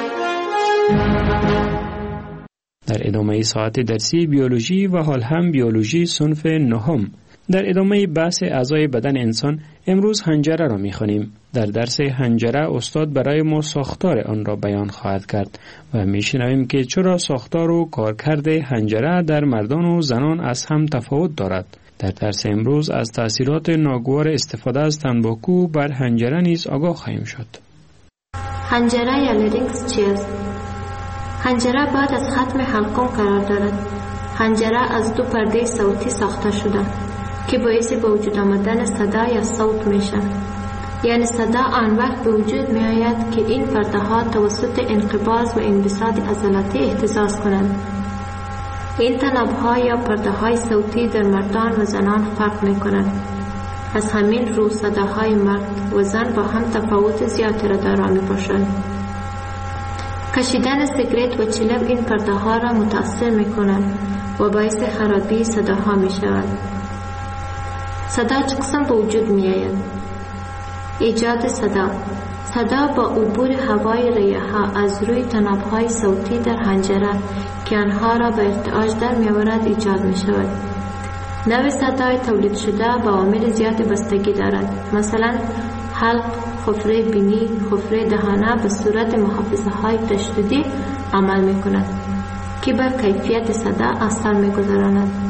در ادامه ساعت درسی بیولوژی و حال هم بیولوژی صنف 9. در ادامه بحث اعضای بدن انسان امروز حنجره را می‌خوانیم. در درس حنجره استاد برای ما ساختار آن را بیان خواهد کرد و می‌شنویم که چرا ساختار و کارکرد حنجره در مردان و زنان از هم تفاوت دارد. در درس امروز از تأثیرات ناگوار استفاده از تنباکو بر حنجره نیز آگاه خواهیم شد. حنجره یا لرینکس چی است؟ حنجره بعد از ختم حلقوم قرار دارد. حنجره از 2 پرده صوتی ساخته شده که باعث به وجود آمدن صدا یا صوت میشه. یعنی صدا آن وقت به وجود می آید که این پرده ها توسط انقباض و انبساط عضلاتی اهتزاز کنند. این تناب ها یا پرده های صوتی در مردان و زنان فرق می کنند. از همین رو صداهای مرد و زن با هم تفاوت زیادی را دارا می باشند. کشیدن سیگرت و چلم این پرده ها را متاثر می کنند و باعث خرابی صداها می شوند. صدا چه قسم به وجود می آید؟ ایجاد صدا با عبور هوای ریه ها از روی تناب های صوتی در حنجره که آنها را به ارتعاش در می آورد ایجاد می شود. نوع صدای تولید شده با عوامل زیادی بستگی دارد. مثلا حلق، حفره بینی، حفره دهانه به صورت محافظه های تشدیدی عمل می کند که بر کیفیت صدا اثر می گذراند.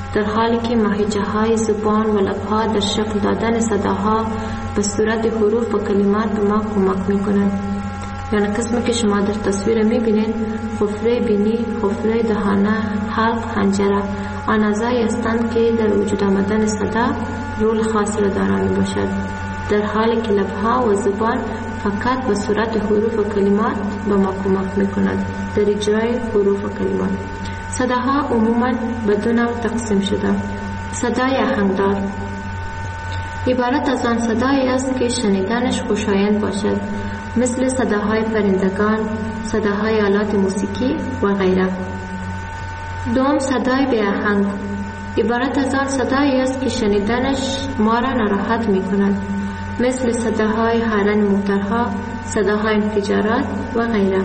در حالی که ماهیچه های زبان و لبها در شکل دادن صداها به صورت حروف و کلمات به ما کمک می کنند. یعنی قسمی که شما در تصویر می بینید حفره بینی، حفره دهانه، حلق، حنجره آن اعضایی هستند که در وجود آمدن صدا رول خاصی را دارا می باشد، در حالی که لبها و زبان فقط به صورت حروف و کلمات به ما کمک می کند در اجرای حروف و کلمات. صداها عموما به دو نوع تقسیم شده. صدای آهنگدار عبارت از آن صدایی است که شنیدنش خوشایند باشد، مثل صداهای پرندگان، صداهای آلات موسیقی و غیره. دوم صدای بی آهنگ عبارت از آن صدایی است که شنیدنش ما را ناراحت می کند، مثل صداهای هارن موترها، صداهای انفجارات و غیره.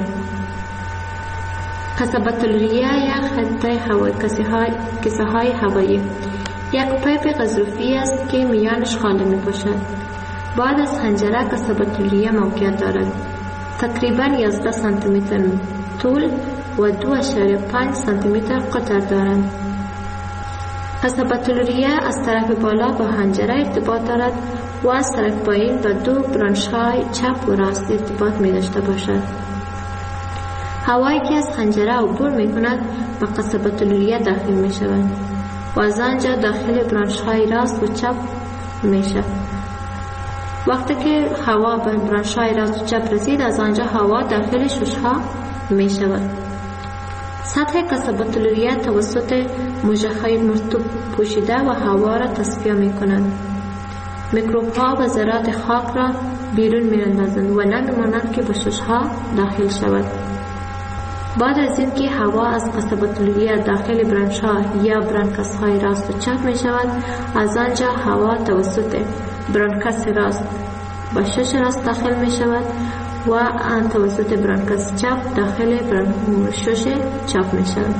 قصبة الریه یا خطه هوایی، کسه های هوایی یک پایپ غضروفی است که میانش خالی می باشد. بعد از حنجره قصبة الریه موقعیت دارد. تقریبا 11 سانتیمتر طول و 2.5 سانتیمتر قطر دارند. قصبة الریه از طرف بالا با حنجره ارتباط دارد و از طرف پایین با دو برانش‌های چپ و راست ارتباط می داشته باشد. هوایی که از حنجره عبور می کند به قصبة الریه داخل می شود و از آنجا داخل برانش‌های راست و چپ می شود. وقتی که هوا به برانش‌های راست و چپ رسید، از آنجا هوا داخل شش‌ها می شود. سطح قصبة الریه توسط موج‌های مرطوب پوشیده و هوا را تصفیه می کنند. میکروب‌ها و ذرات خاک را بیرون می اندازند و نمی مانند که به شش‌ها داخل شود. بعد از اینکه هوا از قصبة الریه داخل برانش‌ها یا برانکاس‌های راست و چپ می شود، از آنجا هوا توسط برانکاس راست به شش راست داخل می شود و توسط برانکاس چپ داخل شش چپ می شود.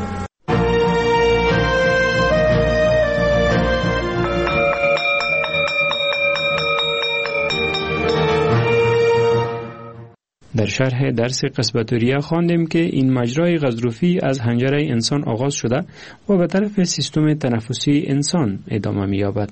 در شرح درس قصبة الریه خواندیم که این مجرای غضروفی از حنجره انسان آغاز شده و به طرف سیستم تنفسی انسان ادامه می‌یابد.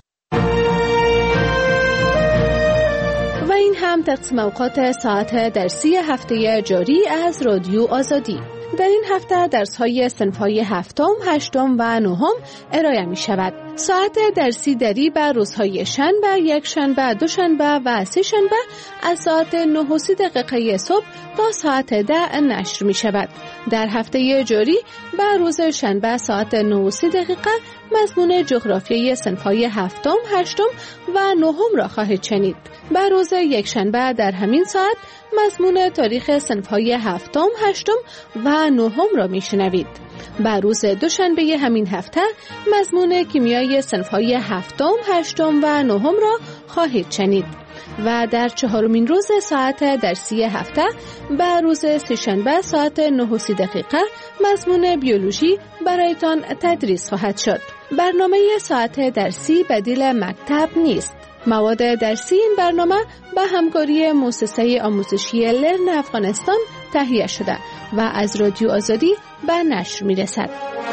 و این هم تقسیم اوقات ساعت درسی هفته جاری از رادیو آزادی. در این هفته درس‌های صنف‌های هفتم، هشتم و نهم ارائه می‌شود. ساعت درسی دری بر روزهای شنبه، یک شنبه، دوشنبه و سه شنبه از ساعت 9:30 صبح تا ساعت 10 نشر می‌شود. در هفته جاری بر روز شنبه ساعت 9:30 مضمون جغرافیای صنف‌های هفتم، هشتم و نهم را خواهید شنید. بر روز یک شنبه در همین ساعت مضمون تاریخ صنف‌های هفتم، هشتم و نهم را میشنوید. بر روز دوشنبه همین هفته مضمون کیمیای صنف‌های هفتم، هشتم و نهم را خواهید شنید. و در چهارمین روز ساعت درسی هفته بر روز سه‌شنبه ساعت 9:30 مضمون بیولوژی برایتان تدریس خواهد شد. برنامه ساعت درسی بدیل مکتب نیست. مواد درسی این برنامه به همکاری مؤسسه آموزشی لرن افغانستان تهیه شده و از رادیو آزادی به نشر می‌رسد.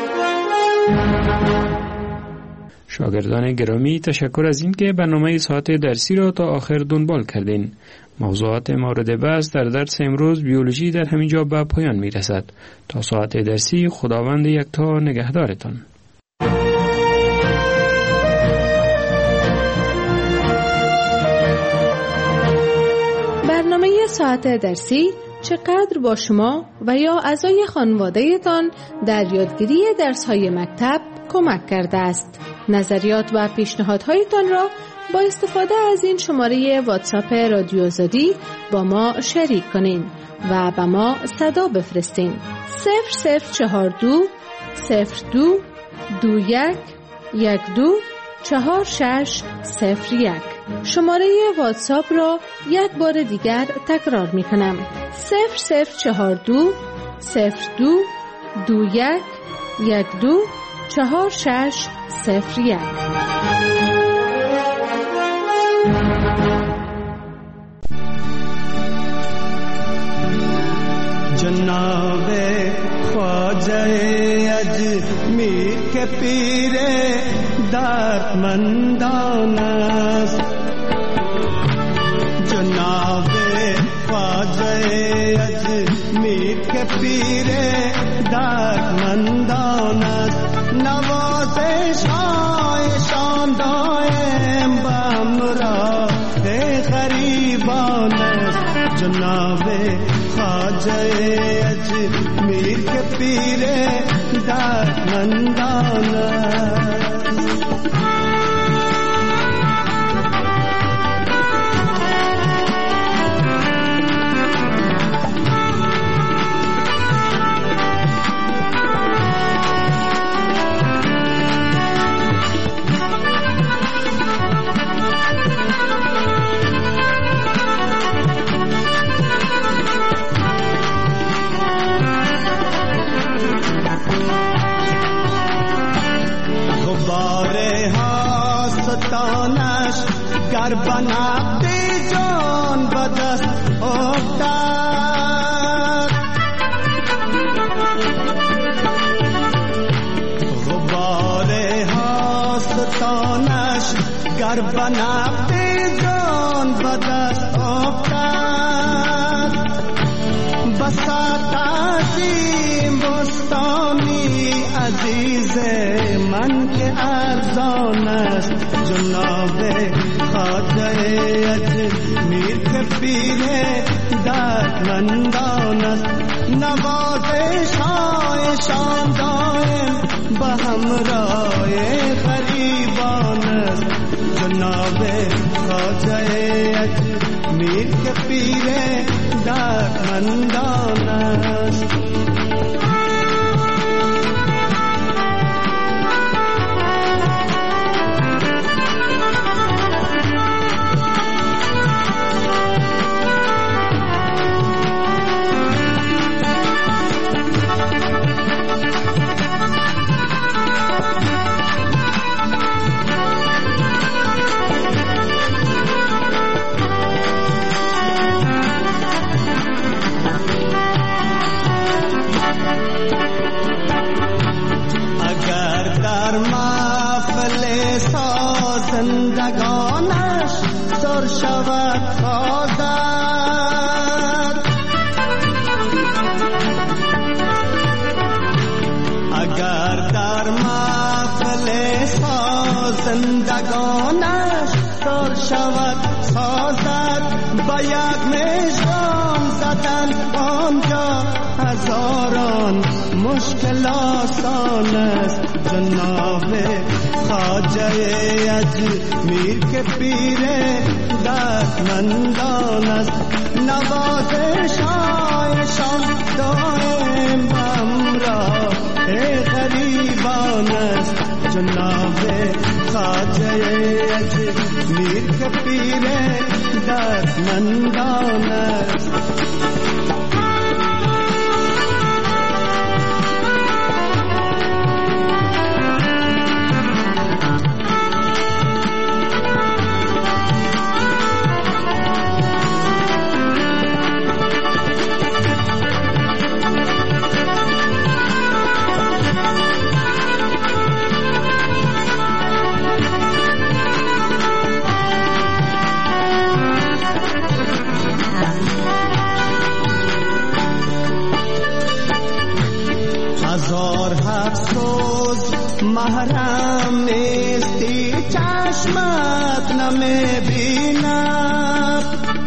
شاگردان گرامی، تشکر از این که برنامه ساعت درسی را تا آخر دنبال کردین. موضوعات مورد بحث در درس امروز بیولوژی در همینجا به پایان می‌رسد. تا ساعت درسی، خداوند یکتا نگهدارتان. برنامه ساعت درسی چقدر با شما و یا اعضای خانواده‌تان در یادگیری درس‌های مکتب کمک کرده است. نظریات و پیشنهادهایتان را با استفاده از این شماره واتساپ رادیو آزادی با ما شریک کنین و به ما صدا بفرستین. 0042 02 21 12 4601. شماره واتساپ را یک بار دیگر تکرار می کنم. 0042 02 21 12 4601. جناب خواجه اجمیر के पीरे दर्दमंदान است जनाब ख्वाजा अजमीर के पीरे दर्दमंदान است नवाज़िश शान दायम बहमराह गरीबान است जनाब ख्वाजा अजमीर के पीरे दर्दमंदान گر بنابی جان بدست افتاد غبار حاستانش گر بنابی جان بدست افتاد بساط عظیم بستانی عزیز من که ارزان است جناب ख्वाजा अजमीर के पीरे दर्दमंदान است नवाज़िश शान दायम बहमराह गरीबान است जनाब ख्वाजा अजमीर के पीरे दर्दमंदान است زندگانش سر شود خواهد اگر در محفل زندگانش سر شود سازد با یک مژگان زدن آنجا هزاران مشکل آسان است جناب ख्वाजा अजमीर के पीरे दर्दमंदान است नवाज़िश शान दायम बहमराह गरीबान است जनाब ख्वाजा अजमीर के पीरे दर्दमंदान است محرم نیستی چشمت نمیبیند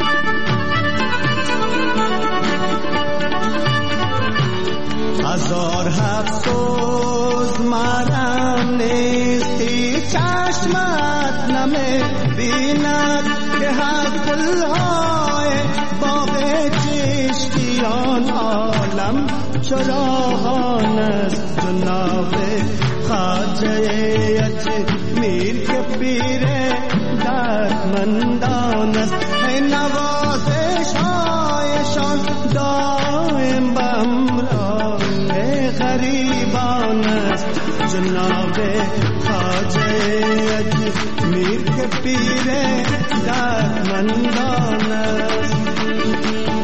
هزار افسوس محرم نیستی چشمت نمیبیند که حق دلهای باغ چشتیان عالم چراغان است جناب ख्वाजा अजमीर के पीरे दर्दमंदान است नवाज़िश शान दायम बहमराह गरीबान است जनाब ख्वाजा अजमीर के पीरे दर्दमंदान است